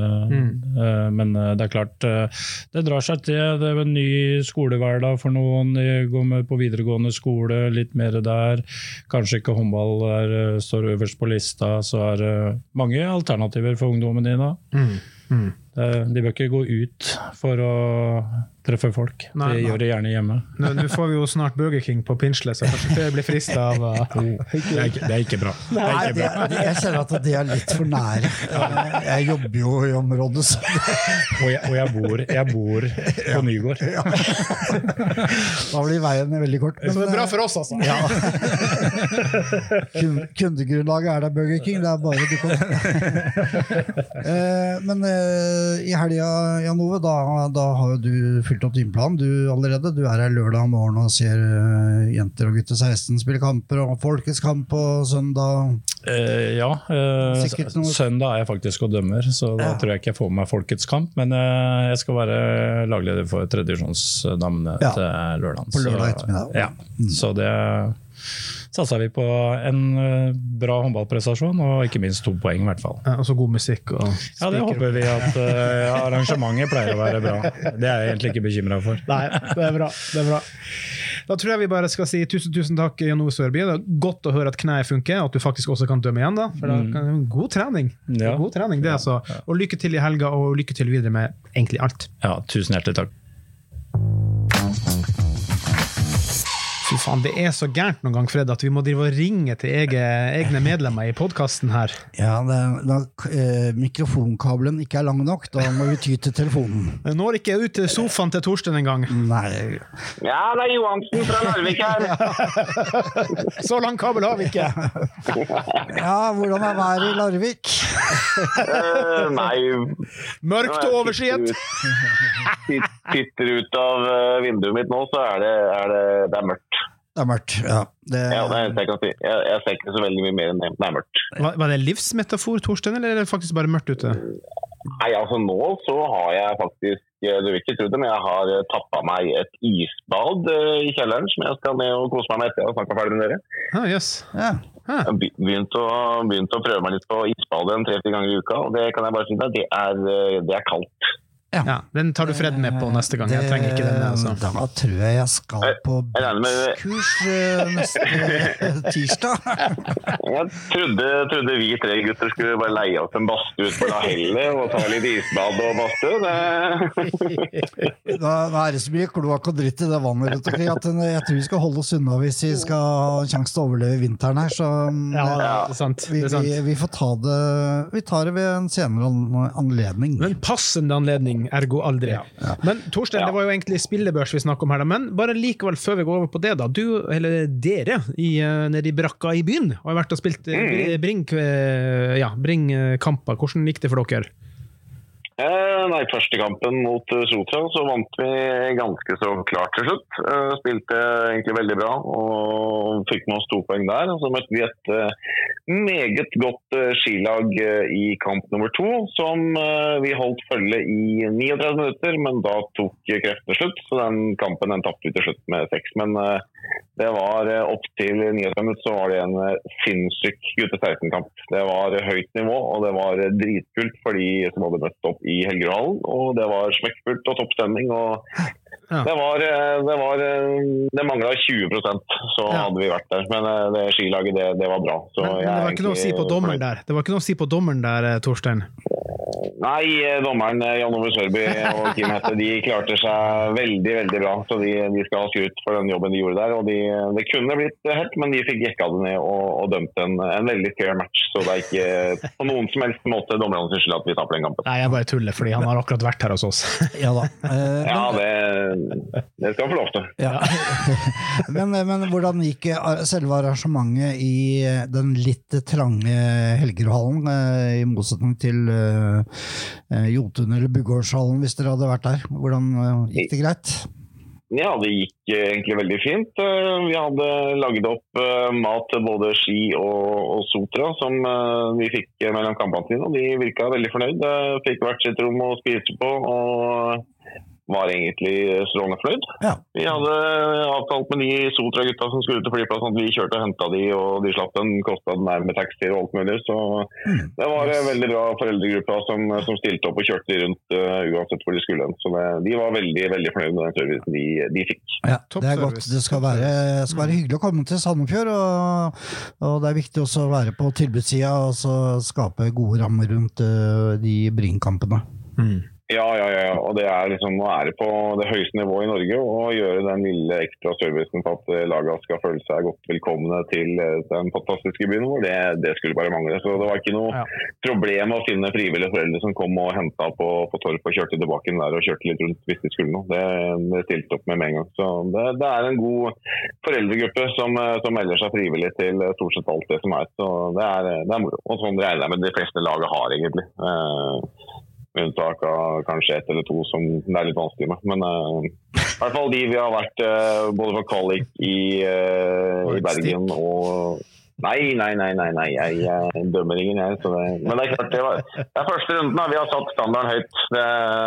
Mm. Men det er klart, det drar seg til, det er en ny skolehverdag for noen, de går med på videregående skole, litt mer der, kanskje ikke håndball er, står øverst på lista, så er det mange alternativer for ungdommen dine. Mm. Mm. De bør ikke gå ut for å treffe folk. Nei, de nei. gjør det gjerne hjemme. Nå, nå får vi jo snart Burger King på Pinsle, så kanskje det blir fristet av... Uh, det, er ikke, det er ikke bra. Nei, det er ikke bra. Det, det, jeg kjenner at det er litt for nære. Jeg, jeg jobber jo i området, så og, jeg, og jeg, bor, jeg bor på Nygård. Ja. Da blir veien veldig kort. Men, så det er bra for oss, altså. Ja. Kundegrunnlaget er der Burger King, det er bare du kan. Men i helga, Jan Ove, da, da har jo du fylt opp din plan, du allerede. Du er her lørdag morgen og ser uh, jenter og gutter seksten spille kamper, og folkets kamp på søndag. Uh, ja, uh, søndag er jeg faktisk og dømmer, så da ja. tror jeg ikke jeg får med meg folkets kamp, men uh, jeg skal være lagleder for tredjedivisjonsdamene ja. til lørdag. På lørdag ettermiddag. Ja, mm. så det satser vi på en bra håndballprestasjon, og ikke minst to poeng i hvert fall. Ja, og så god musikk. Og ja, det håper vi at uh, arrangementet pleier å være bra. Det er jeg egentlig ikke bekymret for. Nei, det er bra. Det er bra. Da tror jeg vi bare skal si tusen, tusen takk, Jan Ove Sørby. Det er godt å høre at kneet funker, at du faktisk også kan dømme igjen da, for det er en god trening. Ja. God trening, det altså. Og lykke til i helga, og lykke til videre med egentlig alt. Ja, tusen hjertelig takk. Fy faen, det er så gærent noen gang, Fred, at vi må drive og ringe til ege, egne medlemmer i podcasten her. Ja, det, da eh, mikrofonkabelen ikke er lang nok, da må vi ty til telefonen. Den når ikke ut til sofaen til Torsten en gang. Nei. Ja, det er Johansen fra Larvik her. Så lang kabel har vi ikke. Ja, hvordan er været i Larvik? uh, nei. Mørkt og overskyet. Titter ut av vinduet mitt nå, så er det, er det, det er mørkt. Det er mørkt, ja. Det, ja, det er det jeg kan si. Jeg, jeg ser ikke så veldig mye mer enn det. Det er mørkt. Var, var det livsmetafor, Torsten, eller er det faktisk bare mørkt ute? Nei, altså nå så har jeg faktisk, du vil ikke tro det, men jeg har tappet meg et isbad i kjelleren, som jeg skal ned og kose meg med etter og snakke ferdig med dere. Ah, yes. Ja. Jeg har begynt å, begynt å prøve meg litt på isbadet en tre-fire ganger i uka, og det kan jeg bare si deg, det er, det er kaldt. Ja. Ja, den tar du Fred med på neste gang. Jeg trenger ikke den. Altså. Da tror jeg jeg skal på kurs neste tirsdag. Jeg trodde, trodde vi tre gutter skulle bare leie oss en badstue ut på La Helle og ta litt isbad og badstue. Det... Da er det så mye kloakk og dritt i det vannet rundt omkring at jeg tror vi skal holde oss unna hvis vi skal ha en sjanse til å overleve vinteren her. Så ja, det er sant. Vi, Det er sant. vi, vi får ta det Vi tar det ved en senere anledning. Men passende anledning, ergo aldri. Ja. Ja. Men Torstein, ja. Det var jo egentlig spillebørs vi snakket om her, da. Men bare likevel før vi går over på det da, du, eller dere, i, nede i brakka i byen, har vært og spilt mm. Bring, ja, Bring kamper. Hvordan gikk det for dere? Eh, nei, første kampen mot uh, Sotra så vant vi ganske så klart til slutt. Uh, spilte egentlig veldig bra og fikk med oss to poeng der. Og så møtte vi et uh, meget godt uh, skilag uh, i kamp nummer to, som uh, vi holdt følge i trettini minutter, men da tok kreftene slutt. Så den kampen den tappte vi til slutt med seks. Men uh, det var uh, opp til trettini minutter så var det en uh, sinnssyk gutte seksten-kamp. Det var uh, høyt nivå, og det var uh, dritkult for de som hadde møtt opp i Helgerhallen, og det var smekkfullt og toppstemning, og ja. det var, det var, det manglet tjue prosent, så ja. Hadde vi vært der, men det skilaget, det, det var bra. Så men, men det var ikke noe å si på dommeren der, det var ikke noe å si på dommeren der, Torstein? Nei, dommeren Jan Ove Sørby og Kim Hette, de klarte seg veldig, veldig bra, så de, de skal ha skryt for den jobben de gjorde der, og de, det kunne blitt helt, men de fikk jekka det ned og, og dømt en, en veldig fair match, så det er ikke på noen som helst måte dommeren synes at vi tapper den kampen. Nei, jeg bare tuller, fordi han har akkurat vært her hos oss. Ja da. Eh, ja, det, det skal han få lov til. Ja. men, men hvordan gikk selve arrangementet i den litt trange Helgerhallen, i motsetning til uh, Jotun eller Bugårdshallen, hvis dere hadde vært der? Hvordan uh, gikk det greit? Ja, det gikk egentlig veldig fint. Vi hadde laget opp mat til både Ski og, og Sotra, som vi fikk mellom kampene sine, og de virket veldig fornøyd. Fikk hvert sitt rom å spise på, og var egentlig strålende fornøyd. Ja. Vi hadde avtalt med de Sotra-gutta som skulle ut til flyplassen, at vi kjørte og hentet de, og de slapp den kostnaden der med taxi og alt mulig, så mm. det var en veldig bra foreldregruppa som, som stilte opp og kjørte de rundt uh, uansett hvor de skulle. Så det, de var veldig, veldig fornøyd med den servicen de, de fikk. Ja, det er godt. Det skal være, skal være hyggelig å komme til Sandefjord, og, og det er viktig også å være på tilbudssiden og så skape gode rammer rundt uh, de Bring-kampene. Mm. Ja, ja, ja, og det er liksom å være på det høyeste nivået i Norge og gjøre den lille ekstra servicen for at laget skal føle seg godt velkomne til den fantastiske byen vår, det, det skulle bare mangle. Så det var ikke noe ja. problem å finne frivillige foreldre som kom og hentet på, på Torp og kjørte tilbake inn der og kjørte litt rundt hvis de skulle noe. Det, det stilte opp med med en gang. Så det, det er en god foreldregruppe som, som melder seg frivillig til stort sett alt det som er. Så det er, det er moro. Og sånn regner jeg med de fleste laget har egentlig. Eh, unntak av kanskje ett eller to som det er litt vanskelig med, men uh, i hvert fall de vi har vært uh, både for kvalik i, uh, i Bergen og nei, nei, nei, nei, nei, jeg, jeg dømmer ingen jeg, så det, men det er klart det var det er første runden da, vi har satt standarden høyt det,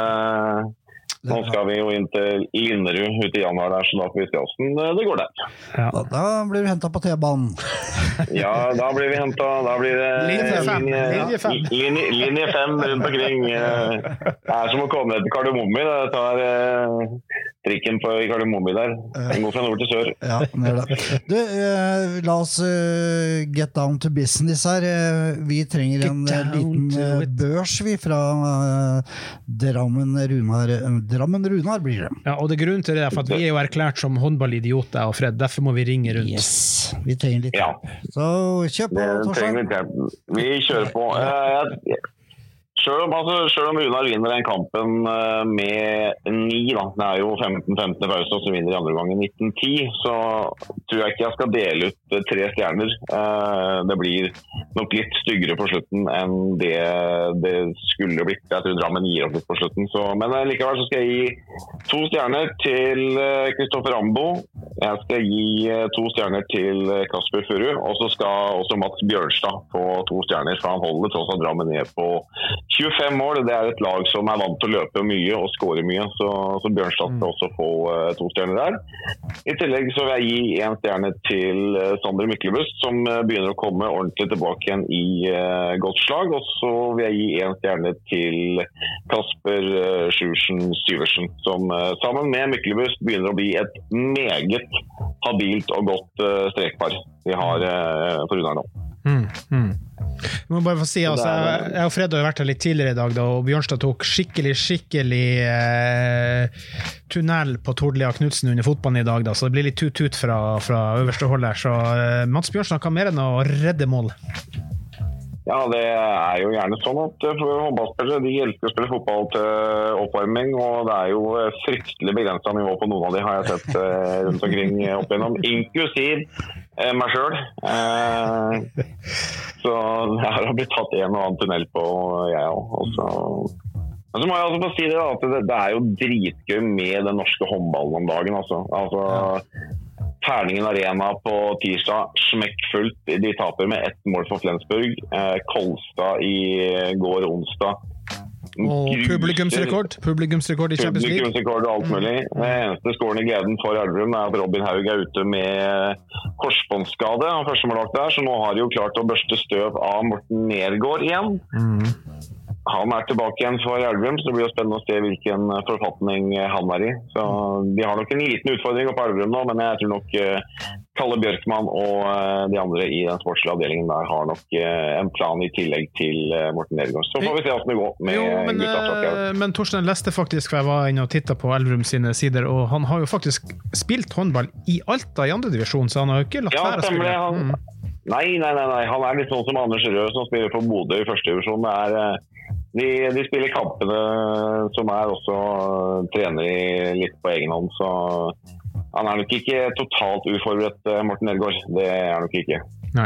nå skal vi jo inn til Linnerud ute i januar der, så da får vi se hvordan det går der. Ja. Da, da blir vi hentet på T-banen. Ja, da blir vi hentet, da blir det linje fem, linje fem. Linje, linje fem rundt omkring. Det er som å komme ned til Kardemomme, det tar uh, trikken på Kardemomme der. Den går fra nord til sør. Ja, det er det. Du, uh, la oss uh, get down to business her. Uh, vi trenger en uh, liten uh, børs vi fra uh, Drammen Runar Drammen Runar blir det. Ja, og det grunnen til det er for at vi er jo erklært som håndballidioter og Fred, derfor må vi ringe rundt. Yes, vi trenger litt. Ja. Så kjøp på, Torstein. Vi kjører på. Uh, jeg, selv, om, altså, selv om Runar vinner den kampen uh, med ni, da, det er jo femten femten pause, og så vinner de andre gangen nitten ti, så tror jeg ikke jeg skal dele ut uh, tre stjerner. Uh, det blir nok litt styggere på slutten enn det det skulle blitt. Jeg tror Drammen gir opp litt på slutten. Så, men uh, likevel så skal jeg gi to stjerner til Kristoffer uh, Rambo. Jeg skal gi uh, to stjerner til uh, Kasper Furu, og så skal også Mats Bjørnstad få to stjerner, for han holder tross alt Drammen ned på tjuefem mål, det er et lag som er vant til å løpe mye og skåre mye, så, så Bjørnstad skal også få uh, to stjerner der. I tillegg så vil jeg gi en stjerne til uh, Sander Myklebust, som uh, begynner å komme ordentlig tilbake igjen i uh, godt slag, og så vil jeg gi en stjerne til Kasper uh, Sjursen Syversen, som uh, sammen med Myklebust begynner å bli et meget habilt og godt uh, strekpar vi har uh, på Runar nå. Mm, mm. Jeg må bare få si, altså, jeg, jeg og Fred har vært her litt tidligere i dag da, og Bjørnstad tok skikkelig, skikkelig eh, tunnel på Tordlia Knudsen under fotballen i dag da, så det blir litt tut-tut fra, fra øverste hold her, så eh, Mats Bjørnstad kan mer enn å redde mål. Ja, det er jo gjerne sånn at håndballspillere, de elsker å spille fotball til oppvarming, og det er jo fryktelig begrenset nivå på noen av de har jeg sett eh, rundt omkring opp igjennom, inklusiv eh, meg selv. Eh, så jeg har blitt tatt en og annen tunnel på, jeg også. Men så må jeg også få si det, da, at det, det er jo dritgøy med den norske håndballen om dagen. Altså, altså Terningen Arena på tirsdag, smekkfullt. De taper med ett mål for Flensburg. Eh, Kolstad i går onsdag. Og publikumsrekord, publikumsrekord i Champions League. Publikumsrekord og alt mulig. Det eneste skåren i gleden for Elverum er at Robin Haug er ute med korsbåndsskade. Han første målvakt der, så nå har de jo klart å børste støv av Morten Nergård igjen. Mm. Han er tilbake igjen for Elverum, så det blir jo spennende å se hvilken forfatning han er i. Så de har nok en liten utfordring på Elverum nå, men jeg tror nok uh, Kalle Bjørkman og uh, de andre i den sportslige avdelingen der har nok uh, en plan i tillegg til uh, Morten Nergård. Så får vi se hvordan det går med jo, men, gutta. Men Torstein leste faktisk, for jeg var inne og tittet på Elverum sine sider, og han har jo faktisk spilt håndball i Alta i andre divisjon, så han har jo ikke lagt være å spille. Han, mm. nei, nei, nei, nei, han er litt sånn som Anders Rød som spiller på Bodø i første divisjon. Det er uh, De, de spiller kampene som er også trener i litt på egen hånd, så han er nok ikke totalt uforberedt, Morten Nergård. Det er nok ikke. Nei.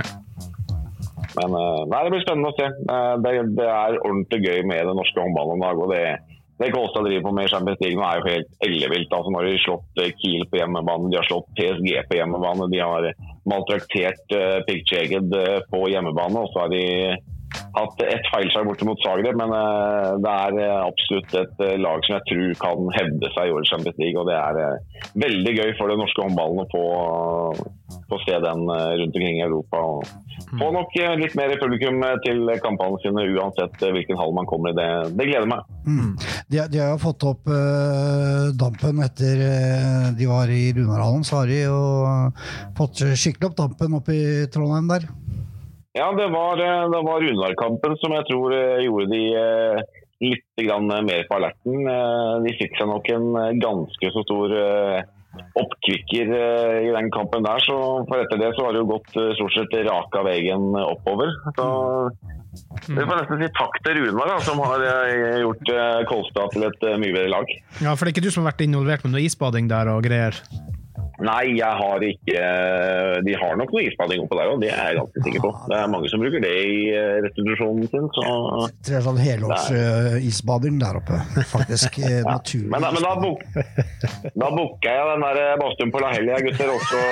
Men nei, det blir spennende å se. Det, det er ordentlig gøy med den norske håndballen om dag, og det, det Kolstad driver på med i Champions League nå er jo helt ellevilt. Altså, nå har de slått Kiel på hjemmebane, de har slått P S G på hjemmebane, de har maltraktert uh, Pick-Jagged uh, på hjemmebane, og så har de hatt et feilslag borte mot Zagreb, men uh, det er uh, absolutt et uh, lag som jeg tror kan hevde seg i årets Champions League, og det er uh, veldig gøy for den norske håndballen å få, uh, få se den uh, rundt omkring i Europa. Og få nok uh, litt mer publikum uh, til kampene sine, uansett uh, hvilken hall man kommer i. Det, det gleder meg. Mm. De, de har jo fått opp uh, dampen etter uh, de var i Runarhallen, så har de jo fått skikkelig opp dampen opp i Trondheim der. Ja, det var, det var Runarkampen som jeg tror gjorde de eh, litt grann mer på alerten. Eh, de fikk seg nok en ganske så stor eh, oppkvikker eh, i den kampen der, så for etter det så har det jo gått eh, stort sett raka veien oppover. Så vi får nesten si takk til Runar da, som har eh, gjort eh, Kolstad til et eh, mye bedre lag. Ja, for det er ikke du som har vært involvert med noe isbading der og greier? Nei, jeg har ikke. De har nok noe isbading oppe der, og det er jeg ganske sikker på. Det er mange som bruker det i restitusjonen sin. Så det er sånn helårs uh, isbading der oppe, faktisk. Ja. Naturlig. Men, men da, bok, da booker jeg den der badstuen på La Hellia, gutter, også.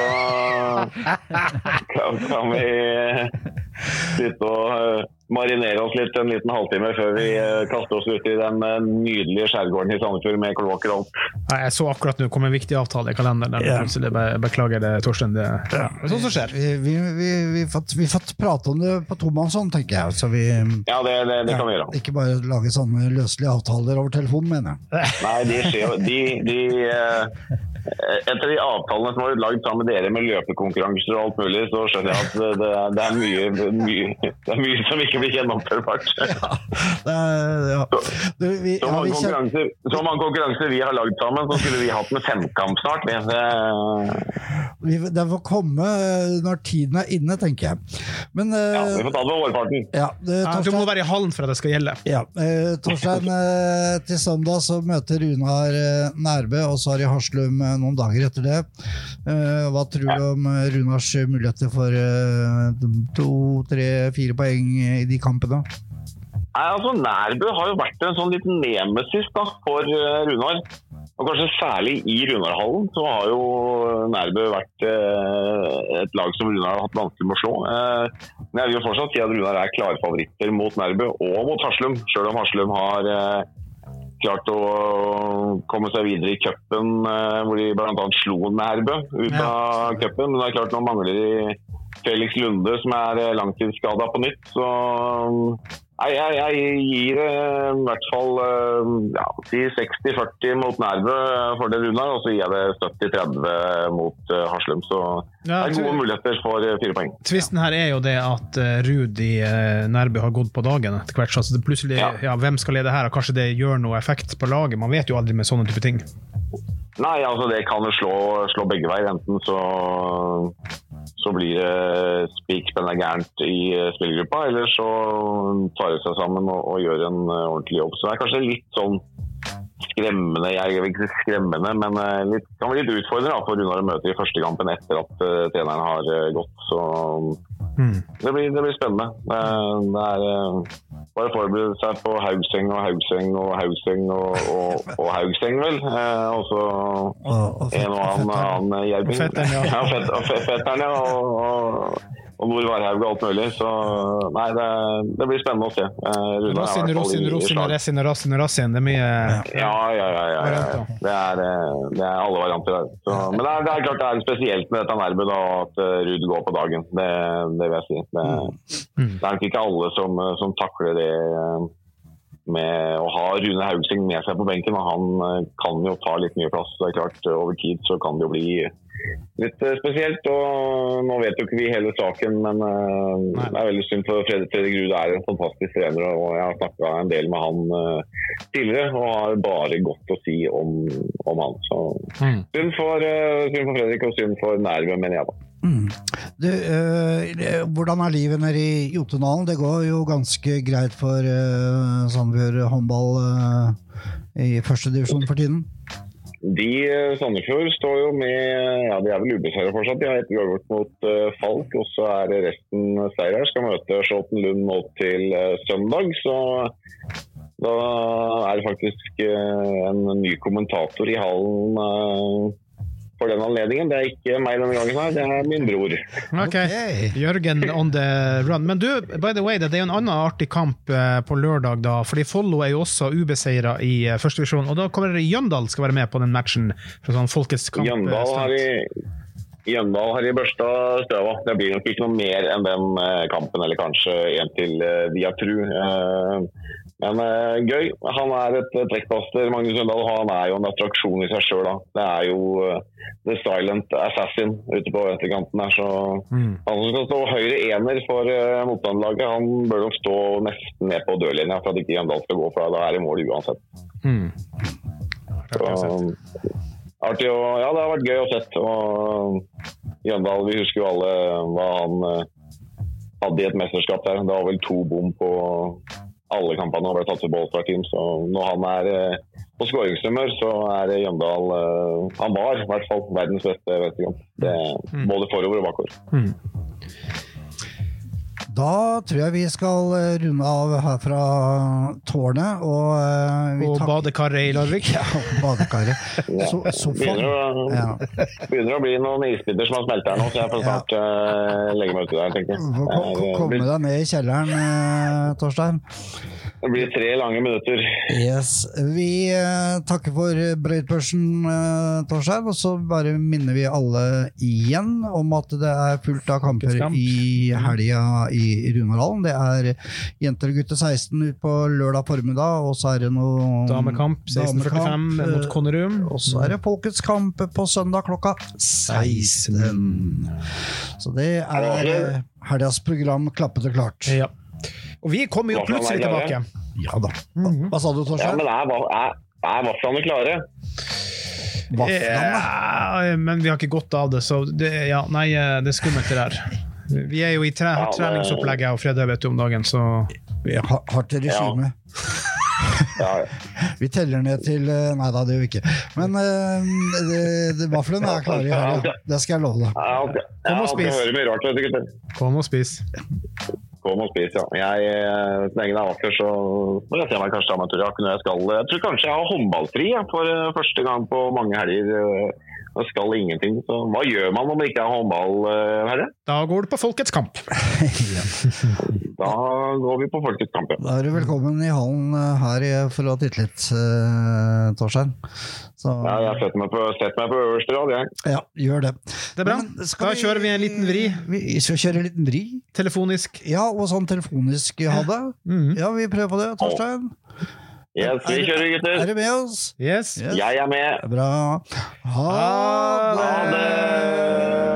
Kan, kan vi sitte og marinere oss litt en liten halvtime før vi kaster oss ut i den nydelige skjærgården i Sandefjord med kloakker og alt. Nei, jeg så akkurat nå kom en viktig avtale i kalenderen der. Yeah. Be beklager det, Torstein. Det, ja. Det er sånn som skjer. Vi, vi, vi, vi, fått, vi fått prate om det på tomannsson, tenker jeg. Så vi, ja, det, det, det ja, kan vi gjøre. Ikke bare lage sånne løselige avtaler over telefonen, mener jeg. Nei, de skjer jo. De, de, uh, etter de avtalene som har laget sammen med dere med løpekonkurranser og alt mulig, så skjønner jeg at det, det, er, mye, mye, det er mye som ikke blir gjennomførbart. Ja, det er, ja. Du, vi, så, mange ja, konkurranser, så mange konkurranser vi har laget sammen, så skulle vi hatt en femkamp snart. Vi, det får komme når tiden er inne, tenker jeg. Men, ja, vi får ta det på vårparten. Ja, det, ja, du må være i hallen for at det skal gjelde. Ja, eh, Torstein, eh, til søndag så møter Runar eh, Nærbø, og så har de Harslum eh, noen dager etter det. Eh, hva tror du om Runars muligheter for eh, to, tre, fire poeng i de kampene? Nei, altså Nærbø har jo vært en sånn liten nemesis da, for uh, Runar. Og kanskje særlig i Runarhallen så har jo Nærbø vært eh, et lag som Runar har hatt vanskelig med å slå. Eh, men jeg vil jo fortsatt si at Runar er klare favoritter mot Nærbø og mot Haslum, selv om Haslum har eh, klart å komme seg videre i cupen, eh, hvor de blant annet slo Nærbø ut av cupen, men det er klart nå mangler de Felix Lunde som er langtidsskadet på nytt, så jeg, jeg, jeg gir eh, i hvert fall eh, ja, seksti førti mot Nærbø for det Runar, og så gir jeg det sytti tretti mot eh, Haslum, så ja, det er gode muligheter for eh, fire poeng. Tvisten her er jo det at uh, Rud i uh, Nærbø har gått på dagen etter hvert, så det plutselig, ja. Ja, hvem skal lede her, og kanskje det gjør noe effekt på laget, man vet jo aldri med sånne type ting. Nei, altså det kan jo slå, slå begge veier, enten så så blir det spik spennende gærent i spillergruppa, eller så tar de seg sammen og, og gjør en ordentlig jobb. Så det er kanskje litt sånn skremmende, jeg er ikke skremmende, men litt, kan være litt utfordrende for Runar å møte i første kampen etter at uh, treneren har uh, gått. Så mm. det, blir, det blir spennende. Det, det er uh, bare å forberede seg på Haugseng og Haugseng og Haugseng og, og, og Haugseng vel. Uh, og så en og annen, annen hjelping. Fetteren, ja. Ja, fett, og fetteren, ja. Og, og, og Nord Varhaug og alt mulig, så nei, det, det blir spennende å se. Uh, Rassin, Rassin, Rassin, Rassin, Rassin, Rassin, det er mye... Ja, ja, ja, ja, ja. Det, er, det er alle varianter der. Så, men det er, det er klart det er spesielt med dette Nærbø da, at Rud går på dagen, det, det vil jeg si. Det, det er nok ikke alle som, som takler det med å ha Rune Haugseng med seg på benken, og han kan jo ta litt mye plass. Det er klart, over tid så kan det jo bli litt spesielt, og nå vet jo ikke vi hele saken, men uh, det er veldig synd for Fredrik, Fredrik Rud er en fantastisk trener, og jeg har snakket en del med han uh, tidligere, og har bare godt å si om, om han. Så mm. synd, for, uh, synd for Fredrik, og synd for Nærbø, mener jeg da. Mm. Du, uh, hvordan er livet nede i Jotunalen? Det går jo ganske greit for uh, Sandefjord håndball uh, i første divisjon for tiden. De Sandefjord står jo med, ja, de er vel ubeseiret fortsatt, de har et uavgjort mot uh, Falk, og så er resten seier, skal møte Skjoltenlund nå til uh, søndag, så da er det faktisk uh, en ny kommentator i hallen uh, for den anledningen. Det er ikke meg denne gangen her, det er min bror. Ok, Jørgen on the run. Men du, by the way, det er jo en annen artig kamp uh, på lørdag da, fordi Follo er jo også ubeseiret i uh, første divisjon, og da kommer Jøndal skal være med på den matchen for sånn folkets kamp. Jøndal har i Jøndal har i børsta støva. Det blir nok ikke noe mer enn den uh, kampen, eller kanskje en til uh, Diatru. Uh, men uh, gøy. Han er et uh, trekkbaster, Magnus Jøndal, han er jo en attraksjon i seg selv da. Det er jo uh, The Silent Assassin ute på venstrekanten her, så mm. han som skal stå høyre ener for uh, motstandlaget, han bør nok stå nesten ned på dørlinja for at ikke Jøndal skal gå, for da er det mål uansett. Mm. Så, artig, og ja, det har vært gøy å sett, og Jøndal, vi husker jo alle hva han uh, hadde i et mesterskap der. Det var vel to bom på alle kampene og ble tatt til Ballstar Team, så når han er uh, på skåringsnummer, så er Jøndal, uh, han var i hvert fall verdens beste venstrekant. Det mm. både forover og bakover. Mm. Da tror jeg vi skal runde av her fra tårnet, og uh, vi og tak- badekaret i Larvik. Ja, badekaret. Ja. So- sofaen. Begynner å, ja. begynner å bli noen isbiter som har smelt her nå, så jeg får snart ja. uh, legge meg ut der, tenker jeg. Kom, komme deg ned i kjelleren, uh, Torstein. Det blir tre lange minutter. Yes. Vi uh, takker for brøytbørsen, uh, Torstein, og så bare minner vi alle igjen om at det er fullt av kamper i helga i Runarhallen. Det er jenter og gutter seksten ut på lørdag formiddag, og så er det noe damekamp seksten førtifem mot Konnerum, og så er det Folkets kamp på søndag klokka seksten. Så det er helgas program klappet og klart. Ja. Og vi kommer jo plutselig tilbake. Ja da. Mm-hmm. Hva sa du, Torstein? Ja, men er, er, er vaflene klare? Vaflene? Ja, men vi har ikke gått av det, så det, ja, nei, det er skummelt det der. Vi er jo i tre, ja, treningsopplegget og Fredde vet du om dagen, så vi har hardt regime. Ja. Ja. Vi teller ned til nei da, det gjør vi ikke, men uh, vaflene er klare i her, ja. Det skal jeg love deg. Ja, okay. Kom og spis. Kom og spis. På Målspris, ja. Jeg, så lenge det er vakker, så må jeg se meg kanskje ta meg en tur. Jeg, jeg, skal, jeg tror kanskje jeg har håndballfri ja, for første gang på mange helger. Jeg skal ingenting. Så hva gjør man om det ikke er håndball, herre? Da går du på Folkets kamp. Da går vi på Folkets kamp, ja. Da er du velkommen i hallen her for å titte litt, Torstein. Så... Ja, jeg setter meg på, setter meg på øverste rad, jeg. Ja, gjør det. Det er bra. Da vi... kjører vi en liten vri. Vi skal kjøre en liten vri. Telefonisk. Ja, og sånn telefonisk hadde. Mm. Ja, vi prøver på det, Torstein. Yes, vi kjører, gutter. Er du med oss? Yes. yes. Jeg er med. Bra. Ha det! Ha det!